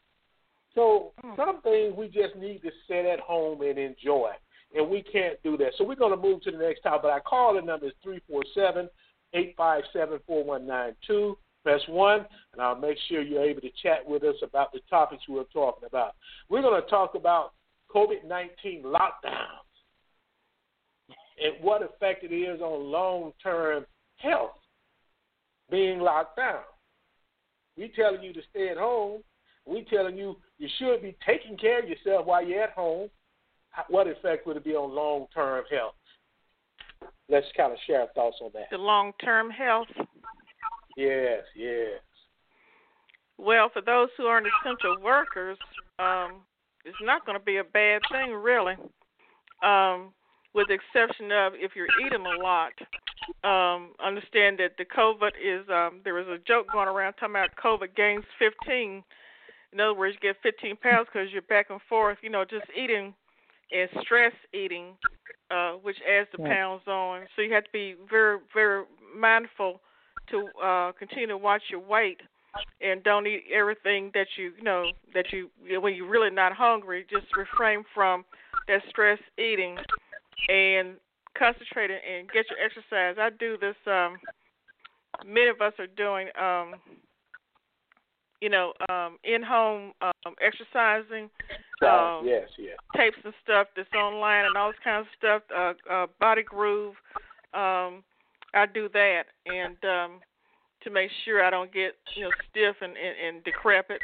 So mm. some things we just need to sit at home and enjoy. And we can't do that. So we're going to move to the next topic. But our calling number is three four seven, eight five seven, four one nine two. Press one, and I'll make sure you're able to chat with us about the topics we're talking about. We're going to talk about COVID nineteen lockdowns and what effect it is on long-term health being locked down. We telling you to stay at home. We telling you you should be taking care of yourself while you're at home. What effect would it be on long-term health? Let's kind of share our thoughts on that. The long-term health? Yes, yes. Well, for those who aren't essential workers, um, it's not going to be a bad thing, really, um, with the exception of if you're eating a lot. Um, understand that the COVID is, um, there was a joke going around talking about COVID gains fifteen. In other words, you get fifteen pounds because you're back and forth, you know, just eating and stress eating, uh, which adds the yeah. pounds on. So you have to be very, very mindful to uh, continue to watch your weight and don't eat everything that you, you know, that you, when you're really not hungry, just refrain from that stress eating and concentrate and get your exercise. I do this, um, many of us are doing, um, you know, um, in-home um, exercising, uh, um, yes, yes. tapes and stuff that's online and all this kind of stuff, uh, uh, Body Groove. Um, I do that and um, to make sure I don't get, you know, stiff and, and, and decrepit.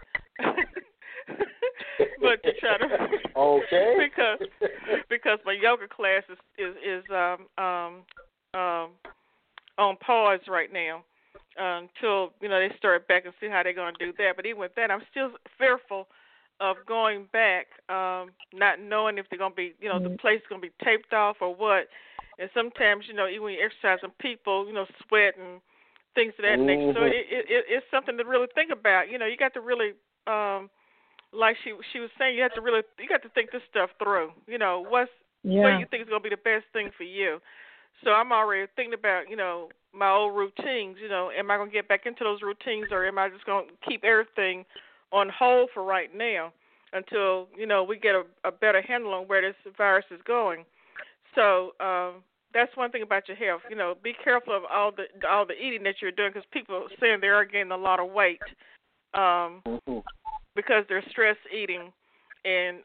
But to try to okay because because my yoga class is is, is um, um, um, on pause right now uh, until you know they start back and see how they're going to do that. But even with that, I'm still fearful of going back, um, not knowing if they're going to be, you know, mm-hmm. the place is going to be taped off or what. And sometimes, you know, even when you exercise, and people, you know, sweat and things of that mm-hmm. nature. So it, it, it, it's something to really think about. You know, you got to really. Um, Like she she was saying, you have to really you got to think this stuff through. You know, what's yeah. what do you think is going to be the best thing for you? So I'm already thinking about, you know, my old routines. You know, am I going to get back into those routines, or am I just going to keep everything on hold for right now? until, you know, we get a, a better handle on where this virus is going. So um, that's one thing about your health. You know, be careful of all the all the eating that you're doing, because people are saying they are gaining a lot of weight um, Mm-hmm. because they're stress eating, and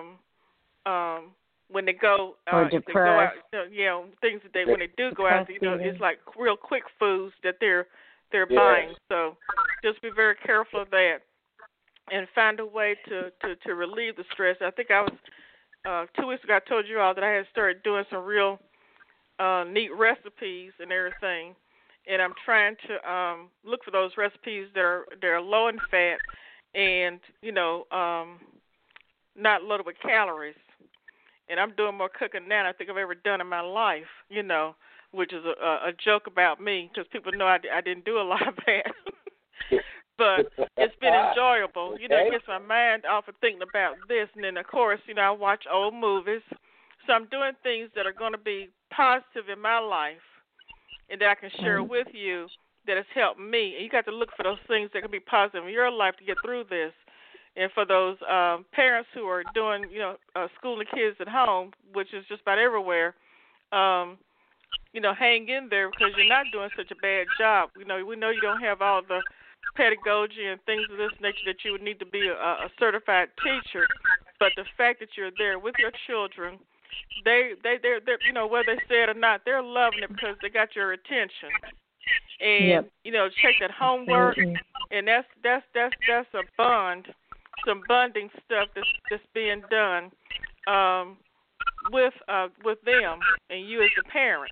um, um, when they go, uh, Or if they go out, depressed. you know, things that they when they do go out, you know, Depressed it's like real quick foods that they're they're Yes. buying. So just be very careful of that, and find a way to, to, to relieve the stress. I think I was uh, two weeks ago. I told you all that I had started doing some real uh, neat recipes and everything, and I'm trying to um, look for those recipes that are that are low in fat and, you know, um, not loaded with calories. And I'm doing more cooking now than I think I've ever done in my life, you know, which is a, a joke about me, because people know I, I didn't do a lot of that. But it's been enjoyable. You know, it gets my mind off of thinking about this. And then, of course, you know, I watch old movies. So I'm doing things that are going to be positive in my life and that I can share Mm. with you that has helped me. And you got to look for those things that can be positive in your life to get through this. And for those um, parents who are doing, you know, uh, schooling kids at home, which is just about everywhere, um, you know, hang in there, because you're not doing such a bad job. You know, we know you don't have all the pedagogy and things of this nature that you would need to be a, a certified teacher, but the fact that you're there with your children, they, they, they're, they're, you know, whether they say it or not, they're loving it because they got your attention. And Yep. you know, check that homework, Absolutely. and that's that's that's that's a bond. Some bonding stuff that's that's being done um, with uh, with them and you as a parent,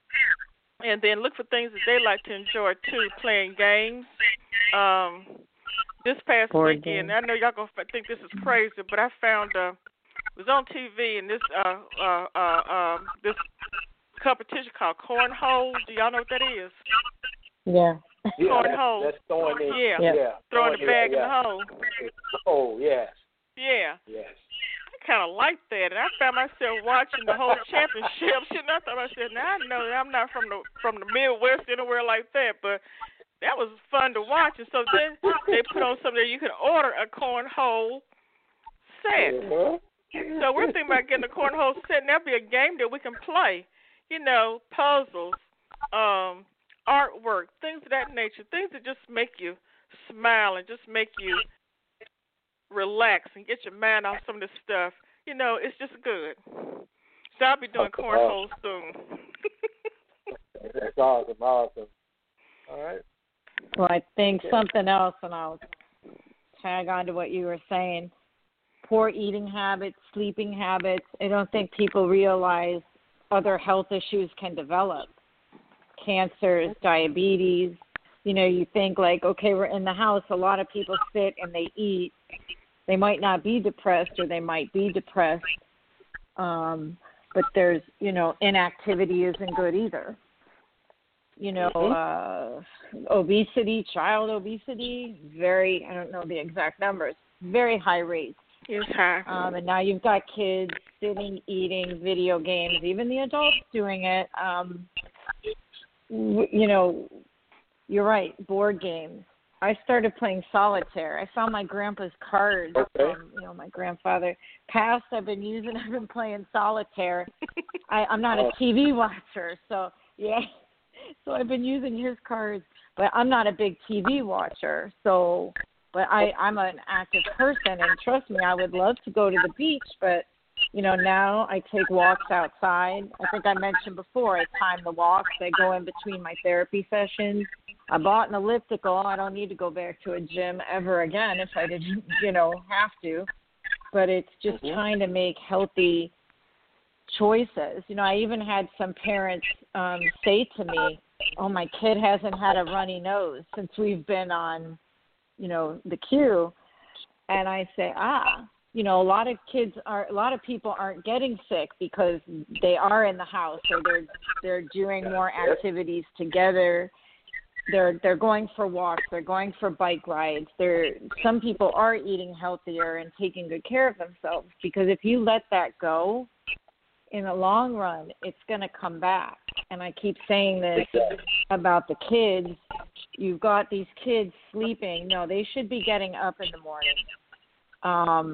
and then look for things that they like to enjoy too, playing games. Um, this past Board weekend, games. I know y'all gonna think this is crazy, but I found uh, it was on T V, and this uh, uh, uh, uh, this competition called cornhole. Do y'all know what that is? Yeah. Yeah, Cornhole. that's, that's throwing it. Yeah. Yeah. Yeah. Throwing the it, bag yeah. in the hole. Oh, yes. Yeah. Yes. I kind of like that, and I found myself watching the whole championships. And I thought I said, "Now I know that I'm not from the from the Midwest anywhere like that, but that was fun to watch." And so then they put on something that you can order a cornhole set. Uh-huh. So we're thinking about getting a cornhole set, and that'll be a game that we can play. You know, puzzles, um, artwork, things of that nature, things that just make you smile and just make you relax and get your mind off some of this stuff. You know, it's just good. So I'll be doing cornhole soon. That's awesome, awesome. All right. Well, I think something else, and I'll tag on to what you were saying. Poor eating habits, sleeping habits. I don't think people realize other health issues can develop. Cancers, diabetes. You know, you think like, okay, we're in the house. A lot of people sit and they eat. They might not be depressed, or they might be depressed. Um, but there's, you know, inactivity isn't good either. You know, uh, obesity, child obesity, very, I don't know the exact numbers, very high rates. It's high. Um, and now you've got kids sitting, eating video games, even the adults doing it. Um, w- you know, you're right, board games. I started playing solitaire. I found my grandpa's cards Okay. from, you know, my grandfather passed. I've been using, I've been playing solitaire. I, I'm not a T V watcher, so, yeah. So I've been using his cards, but I'm not a big T V watcher. So, but I, I'm an active person, and trust me, I would love to go to the beach, but, you know, now I take walks outside. I think I mentioned before, I time the walks. I go in between my therapy sessions. I bought an elliptical. I don't need to go back to a gym ever again if I didn't, you know, have to. But it's just Mhm. trying to make healthy choices. You know, I even had some parents um, say to me, oh, my kid hasn't had a runny nose since we've been on, you know, the queue. And I say, ah, you know, a lot of kids are, a lot of people aren't getting sick because they are in the house, or they're they're doing more activities together. They're they're going for walks. They're going for bike rides. They're some people are eating healthier and taking good care of themselves, because if you let that go, in the long run, it's going to come back. And I keep saying this about the kids. You've got these kids sleeping. No, they should be getting up in the morning. Um,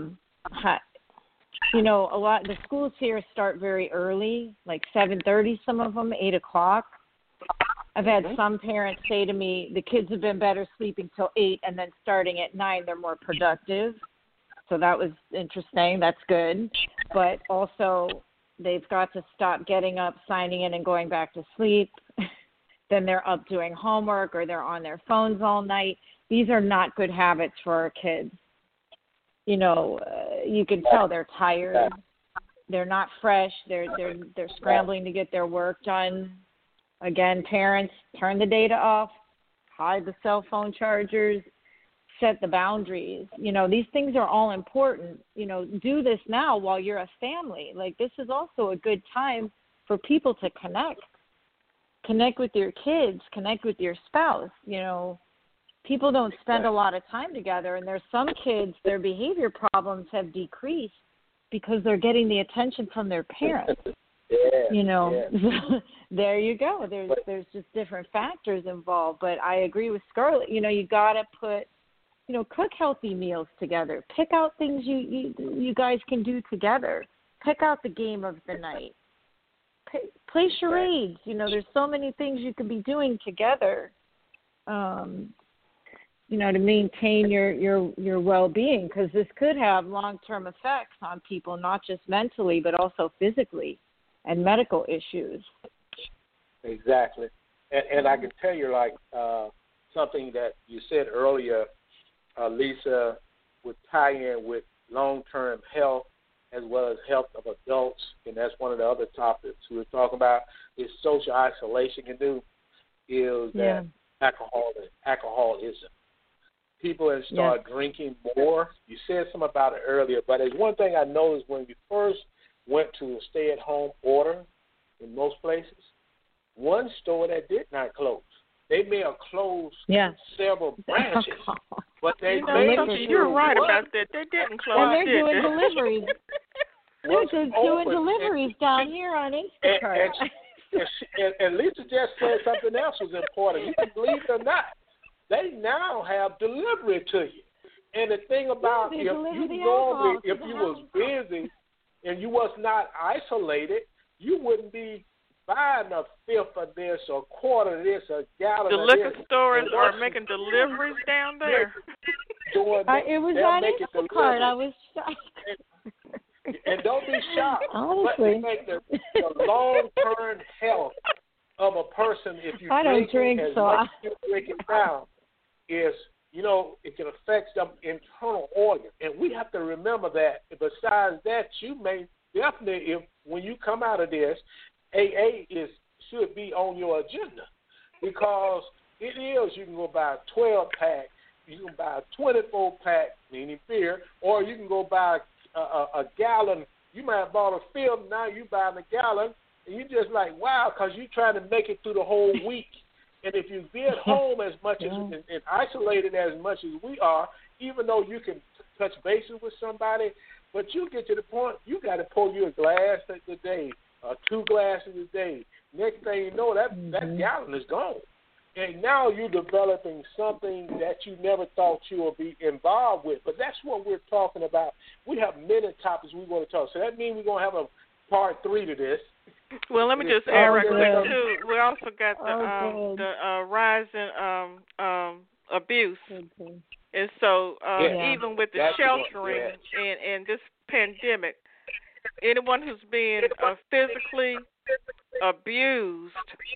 you know, a lot, the schools here start very early, like seven thirty, some of them, eight o'clock. I've had mm-hmm. some parents say to me, the kids have been better sleeping till eight and then starting at nine, they're more productive. So that was interesting. That's good. But also they've got to stop getting up, signing in, and going back to sleep. Then they're up doing homework or they're on their phones all night. These are not good habits for our kids. You know, uh, you can tell they're tired. They're not fresh. They're they're they're scrambling to get their work done. Again, parents, turn the data off, hide the cell phone chargers, set the boundaries. You know, these things are all important. You know, do this now while you're a family. Like, this is also a good time for people to connect. Connect with your kids, connect with your spouse. You know, people don't spend a lot of time together, and there's some kids, their behavior problems have decreased because they're getting the attention from their parents. Yeah, you know, yeah. There you go. There's there's just different factors involved. But I agree with Scarlett. You know, you got to put, you know, cook healthy meals together. Pick out things you, you you guys can do together. Pick out the game of the night. P- play charades. You know, there's so many things you could be doing together. Um, you know, to maintain your your your well-being, because this could have long-term effects on people, not just mentally but also physically, and medical issues. Exactly. And, and I can tell you, like, uh, something that you said earlier, uh, Lisa, would tie in with long-term health as well as health of adults, and that's one of the other topics we were talking about, is social isolation can do, is that yeah. alcohol, alcoholism. People have started yeah. drinking more. You said something about it earlier, but there's one thing I noticed when we first went to a stay-at-home order in most places, one store that did not close. They may have closed yeah. several branches, but they you know, made sure you're right what? about that. They didn't close. And they're did doing they? deliveries. They're just doing deliveries and, down here on Instacart. And, and, and, and Lisa just said something else was important. You can believe it or not, they now have delivery to you. And the thing about yeah, if you normally, if you was busy and you was not isolated, you wouldn't be buying a fifth of this or a quarter of this or a gallon the of liquor this. stores are making deliveries down there. Doing I, it was on Instacart. I was shocked. And, and don't be shocked. Honestly. But to make the, the long-term health of a person, if you I don't drink, as so much I... as you drink it down, is, you know, it can affect some internal organ. And we have to remember that. Besides that, you may definitely, if when you come out of this, A A is should be on your agenda, because it is, you can go buy a twelve pack, you can buy a twenty-four pack, meaning beer, or you can go buy a, a, a gallon. You might have bought a fifth, now you buying a gallon, and you just like, wow, because you're trying to make it through the whole week. And if you be at home as much as and, and isolated as much as we are, even though you can touch bases with somebody, but you get to the point you got to pour you a glass a day, uh, two glasses a day. Next thing you know, that mm-hmm. that gallon is gone. And now you're developing something that you never thought you would be involved with. But that's what we're talking about. We have many topics we want to talk. So that means we're going to have a part three to this. Well, let me just add right quick, too. We also got the oh, um, the uh, rise in um, um, abuse. Mm-hmm. And so uh, yeah. even with the that's sheltering yeah. and, and this pandemic, anyone who's being uh, physically abused,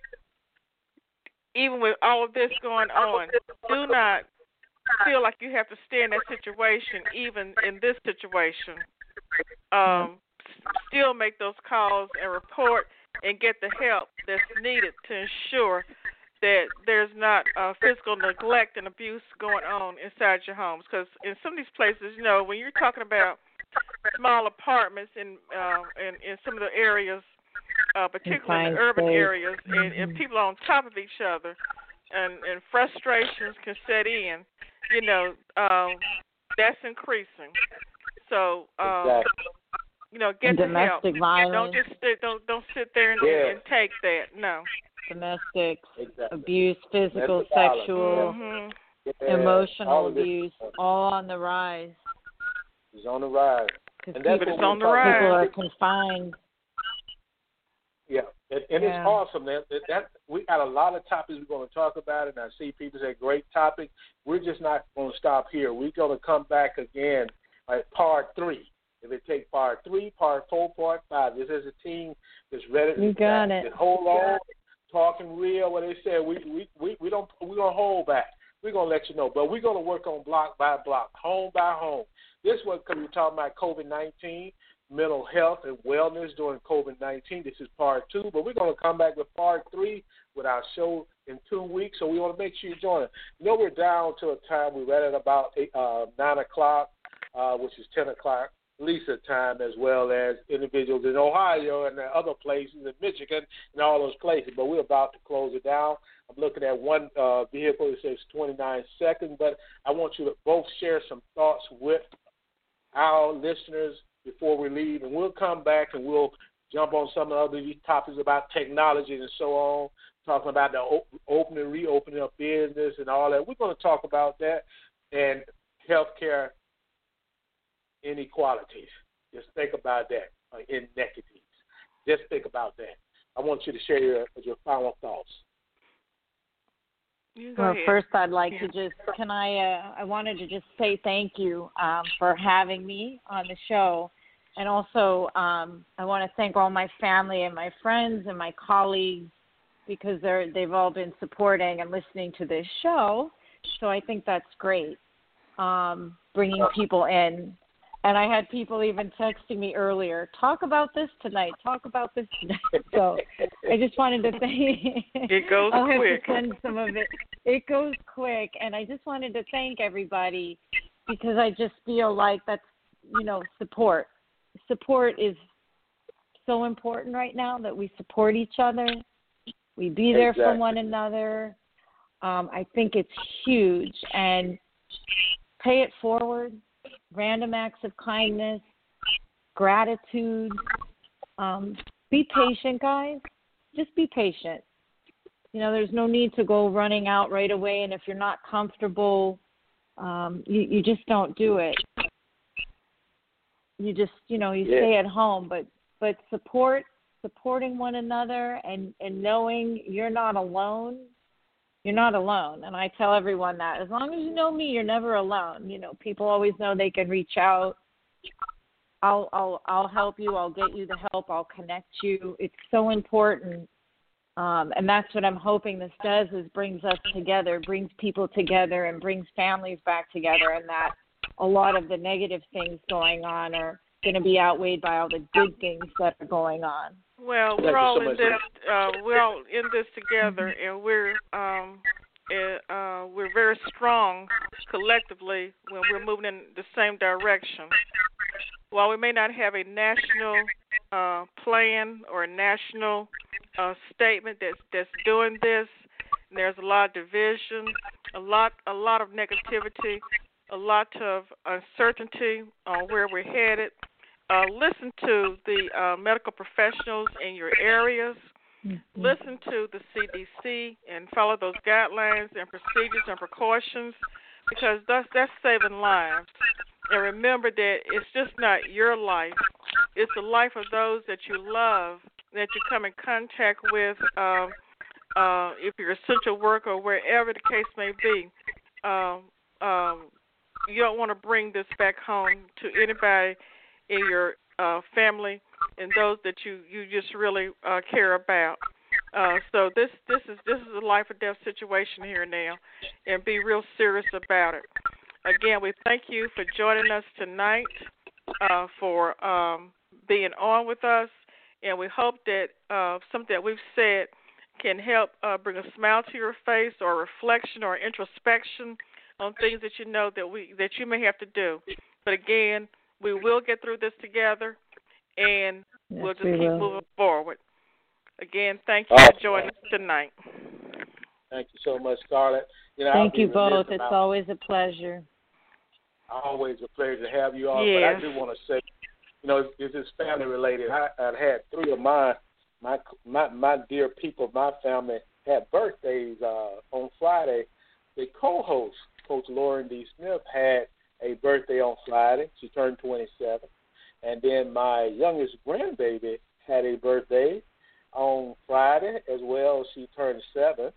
even with all of this going on, do not feel like you have to stay in that situation, even in this situation. Um, still make those calls and report and get the help that's needed to ensure that there's not uh, physical neglect and abuse going on inside your homes. Because in some of these places, you know, when you're talking about small apartments in uh, in, in some of the areas, uh, particularly in the urban space. areas, and, and people are on top of each other, and, and frustrations can set in, you know, um, that's increasing. So, um, exactly. you know, get the help. Violence. Don't just sit, don't don't sit there and, yeah. and take that. No. Domestic exactly. abuse, physical, sexual, mm-hmm. yeah. emotional abuse, all on the rise. It's on the rise. And that's but what it's we're on the talking rise. People about. are confined. Yeah, and, and Yeah. it's awesome. That, that that we got a lot of topics we're going to talk about, and I see people say great topic. We're just not going to stop here. We're going to come back again at part three. If it takes part three, part four, part five, this is a team that's ready. You got to it. hold on, talking real. What they said, we we we, we don't we're gonna hold back. We're gonna let you know, but we're gonna work on block by block, home by home. This was because we're talking about COVID nineteen. Mental health and wellness during COVID nineteen. This is part two, but we're going to come back with part three with our show in two weeks, so we want to make sure you join us. You know, we're down to a time. We're right at about eight, uh, nine o'clock, uh, which is ten o'clock Lisa time, as well as individuals in Ohio and other places in Michigan and all those places, but we're about to close it down. I'm looking at one uh, vehicle that says twenty-nine seconds, but I want you to both share some thoughts with our listeners before we leave, and we'll come back and we'll jump on some of the other topics about technology and so on, talking about the op- opening, reopening of business and all that. We're going to talk about that and healthcare inequalities. Just think about that, uh, inequities. Just think about that. I want you to share your, your final thoughts. You go Well, ahead. first I'd like Yeah. to just, can I, uh, I wanted to just say thank you um, for having me on the show. And also um, I want to thank all my family and my friends and my colleagues because they're, they've all been supporting and listening to this show. So I think that's great, um, bringing people in. And I had people even texting me earlier, talk about this tonight, talk about this tonight. So I just wanted to say It goes I'll have quick. to send some of it. It goes quick. And I just wanted to thank everybody because I just feel like that's, you know, support. Support is so important right now that we support each other. We be there Exactly. for one another. Um, I think it's huge. And pay it forward. Random acts of kindness, gratitude. Um, be patient, guys. Just be patient. You know, there's no need to go running out right away, and if you're not comfortable, um, you, you just don't do it. You just, you know, you Yeah. stay at home, but but support, supporting one another, and, and knowing you're not alone. You're not alone, and I tell everyone that. As long as you know me, you're never alone. You know, people always know they can reach out. I'll I'll I'll help you. I'll get you the help. I'll connect you. It's so important, um, and that's what I'm hoping this does is brings us together, brings people together, and brings families back together. And that a lot of the negative things going on are going to be outweighed by all the good things that are going on. Well, Thank we're you all so in much. this. Uh, we're all in this together, and we're um, uh, uh, we're very strong collectively when we're moving in the same direction. While we may not have a national uh, plan or a national uh, statement that's that's doing this, there's a lot of division, a lot a lot of negativity, a lot of uncertainty on where we're headed. Uh, listen to the uh, medical professionals in your areas. Mm-hmm. Listen to the C D C and follow those guidelines and procedures and precautions because that's, that's saving lives. And remember that it's just not your life. It's the life of those that you love, that you come in contact with, uh, uh, if you're an essential worker or wherever the case may be. Um, um, you don't want to bring this back home to anybody in your uh, family and those that you, you just really uh, care about. Uh, so this this is this is a life or death situation here now, and be real serious about it. Again, we thank you for joining us tonight, uh, for um, being on with us, and we hope that uh, something that we've said can help uh, bring a smile to your face, or a reflection, or introspection on things that you know that we that you may have to do. But again, we will get through this together, and Yes, we'll just we keep will. moving forward. Again, thank you Awesome. for joining us tonight. Thank you so much, Scarlett. You know, Thank I'll be you remiss both. about- It's always a pleasure. Always a pleasure to have you on. Yes. But I do want to say, you know, this is family related. I, I had three of my my my my dear people, my family had birthdays uh, on Friday. The co-host, Coach Lauren D. Smith, had a birthday on Friday. She turned twenty-seven. And then my youngest grandbaby had a birthday on Friday as well. She turned seven.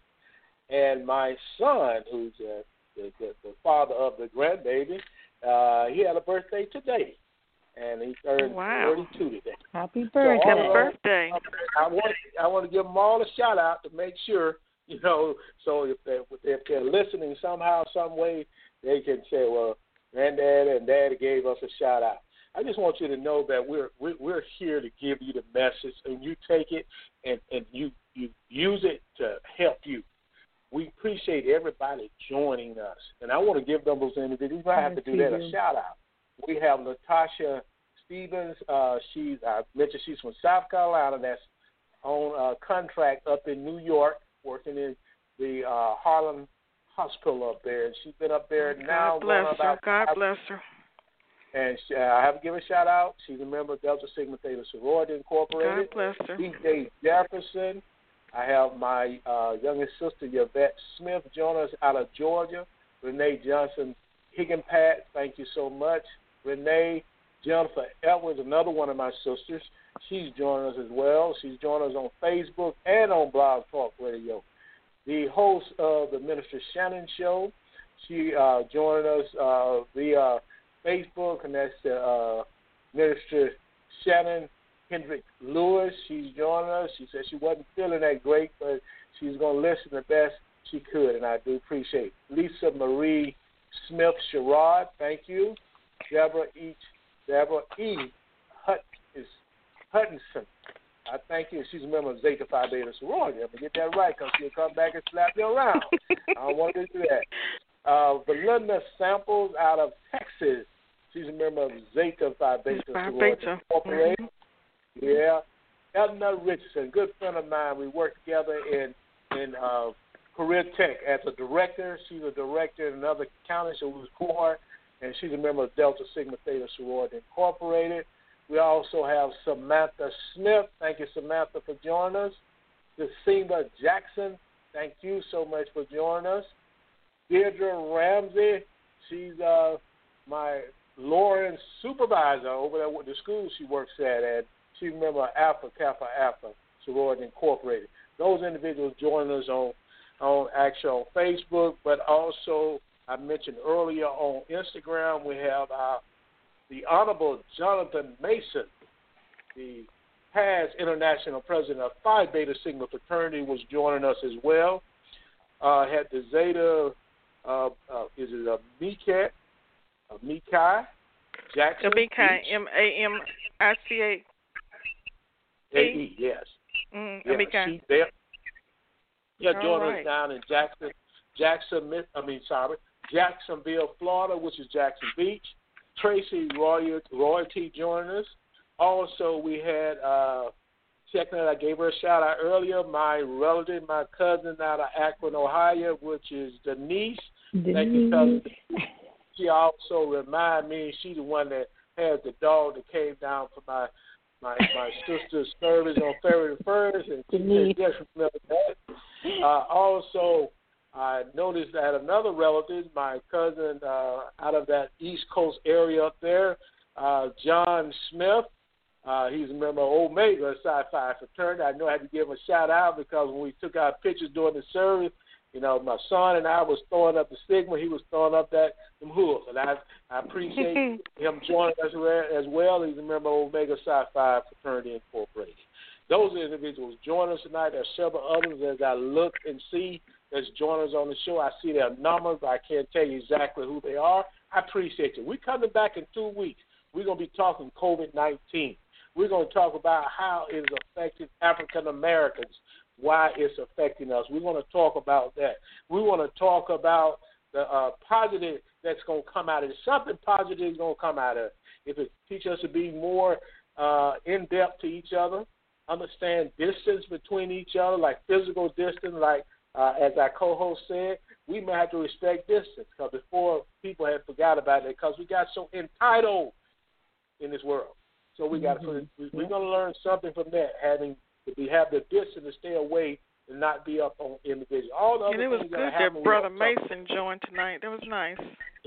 And my son, who's uh, the, the, the father of the grandbaby, uh, he had a birthday today. And he turned wow. thirty-two today. Happy birthday. So Happy birthday. I want, I want to give them all a shout-out to make sure, you know, so if they're, if they're listening somehow, some way, they can say, well, Granddad and Daddy gave us a shout-out. I just want you to know that we're we're, we're here to give you the message, and you take it and, and you, you use it to help you. We appreciate everybody joining us. And I want to give them those individuals. I have to do that a shout-out. We have Latasha Stevens. Uh, she's I mentioned she's from South Carolina. That's on a contract up in New York, working in the uh, Harlem Hospital up there. And she's been up there God now. Bless her. About God five, bless her. And she, uh, I have to give a shout out. She's a member of Delta Sigma Theta Sorority Incorporated. God bless her. D J Jefferson. I have my uh, youngest sister, Yvette Smith, joining us out of Georgia. Renee Johnson Higginpat, thank you so much. Renee Jennifer Edwards, another one of my sisters. She's joining us as well. She's joining us on Facebook and on Blog Talk Radio. The host of the Minister Shannon Show, she uh, joined us uh, via Facebook, and that's uh, Minister Shannon Hendrick Lewis. She's joining us. She said she wasn't feeling that great, but she's going to listen the best she could, and I do appreciate it. Lisa Marie Smith Sherrod, thank you. Deborah E. Deborah E. Hut, is Hutchinson, I thank you. She's a member of Zeta Phi Beta Sorority. I'm going to get that right because she'll come back and slap you around. I don't want to do that. Uh, Belinda Samples out of Texas. She's a member of Zeta Phi Beta Sorority Incorporated. Mm-hmm. Yeah. Edna Richardson, good friend of mine. We work together in in uh, Career Tech as a director. She's a director in another county, so it was cohort, and she's a member of Delta Sigma Theta Sorority Incorporated. We also have Samantha Smith. Thank you, Samantha, for joining us. Decima Jackson, thank you so much for joining us. Deirdre Ramsey, she's uh, my Lawrence supervisor over there with the school she works at, and she's a member of Alpha Kappa Alpha Sorority Incorporated. Those individuals join us on, on actually on Facebook, but also I mentioned earlier on Instagram we have our the Honorable Jonathan Mason, the past international president of Phi Beta Sigma Fraternity, was joining us as well. Uh, had the Zeta, uh, uh, is it a Mikai, a Mikai Jackson? A Mikai, M A M I C A. A E, yes. Mm, yeah, Mikai. she there. Yeah, joining right. us down in Jackson, Jackson, I mean, sorry, Jacksonville, Florida, which is Jackson Beach. Tracy Roy, Royalty joined us. Also, we had, uh, checking out, I gave her a shout out earlier, my relative, my cousin out of Akron, Ohio, which is Denise. Denise. Thank you, cousin. She also reminded me, she's the one that has the dog that came down for my my, my sister's service on February the first, and she said, yes, remember that. Uh, also, I noticed that another relative, my cousin uh, out of that East Coast area up there, uh, John Smith, uh, he's a member of Omega Psi Phi Fraternity. I know I had to give him a shout out because when we took our pictures during the service, you know, my son and I was throwing up the Sigma, he was throwing up that them hooves, and I I appreciate him joining us as well. He's a member of Omega Psi Phi Fraternity Incorporated. Those individuals join us tonight. There's several others as I look and see that's joining us on the show. I see their numbers, but I can't tell you exactly who they are. I appreciate you. We're coming back in two weeks. We're going to be talking COVID nineteen. We're going to talk about how it is affecting African Americans, why it's affecting us. We're going to talk about that. We want to talk about the uh, positive that's going to come out of it. Something positive is going to come out of it. If it teaches us to be more uh, in-depth to each other, understand distance between each other, like physical distance, like uh, as our co-host said, we may have to respect distance because before people had forgot about it because we got so entitled in this world. So we got mm-hmm. to, we're going to learn something from that, having we have the distance to stay away and not be up on individuals. All the and other it was things good that, that Brother Mason joined tonight. That was nice. Yeah,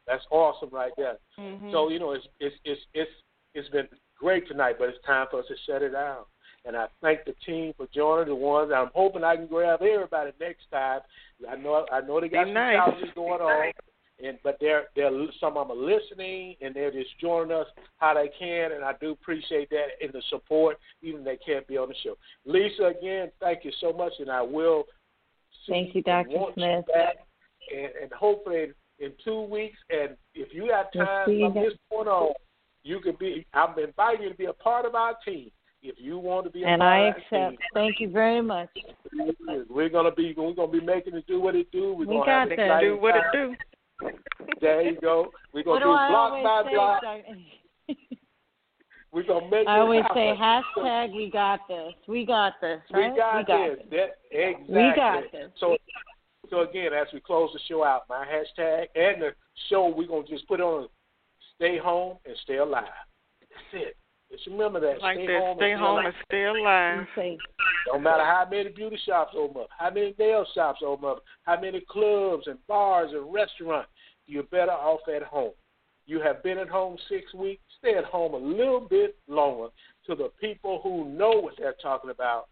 That's awesome right there. Mm-hmm. So, you know, it's it's it's it's it's been great tonight, but it's time for us to shut it down. And I thank the team for joining the ones. I'm hoping I can grab everybody next time. I know I know they got Be some nice. challenges going on, and but they're they're some of them are listening and they're just joining us how they can, and I do appreciate that and the support, even if they can't be on the show. Lisa, again, thank you so much, and I will. Thank you, Doctor Smith. You back, and, and hopefully in two weeks, and if you have time we'll from this point on, you could be. I'm inviting you to be a part of our team. If you want to be a and part I of our accept. team, Thank you very much. we're gonna be we're gonna be making it do what it do. We're We gonna got have this. exciting Do what it time. do. There you go. We're What gonna do do I block always by say? block. Doc- We're gonna make I it always happen. say hashtag we got this. We got this, right? We got, we got this. this. That, exactly. We got this. So, so again, as we close the show out, my hashtag and the show, we're gonna just put on stay home and stay alive. That's it. Just remember that. Like stay that. home Stay and stay home alive. and stay alive. Safe. No matter how many beauty shops open up, how many nail shops open up, how many clubs and bars and restaurants, you're better off at home. You have been at home six weeks. Stay at home a little bit longer to the people who know what they're talking about,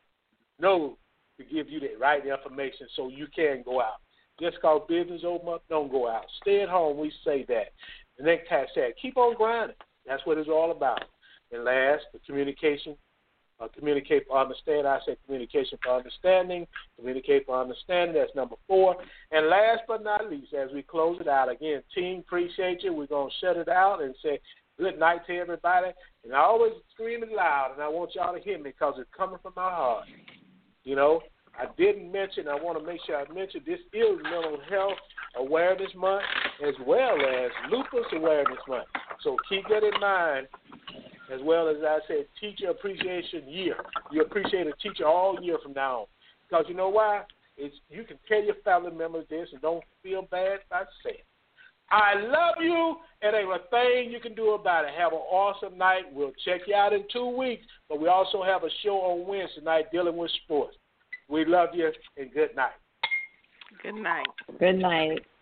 know to give you the right information so you can go out. Just because business open up, don't go out. Stay at home, we say that. And then Kat said, keep on grinding. That's what it's all about. And last, the communication. Uh, communicate for understanding. I said communication for understanding. Communicate for understanding. That's number four. And last but not least, as we close it out, again, team, appreciate you. We're going to shut it out and say good night to everybody. And I always scream it loud, and I want y'all to hear me because it's coming from my heart. You know, I didn't mention, I want to make sure I mention this is Mental Health Awareness Month as well as Lupus Awareness Month. So keep that in mind. As well as I said, Teacher Appreciation Year. You appreciate a teacher all year from now on. Because you know why? It's you can tell your family members this and don't feel bad about saying it. I love you, and ain't a thing you can do about it. Have an awesome night. We'll check you out in two weeks, but we also have a show on Wednesday night dealing with sports. We love you, and good night. Good night. Good night.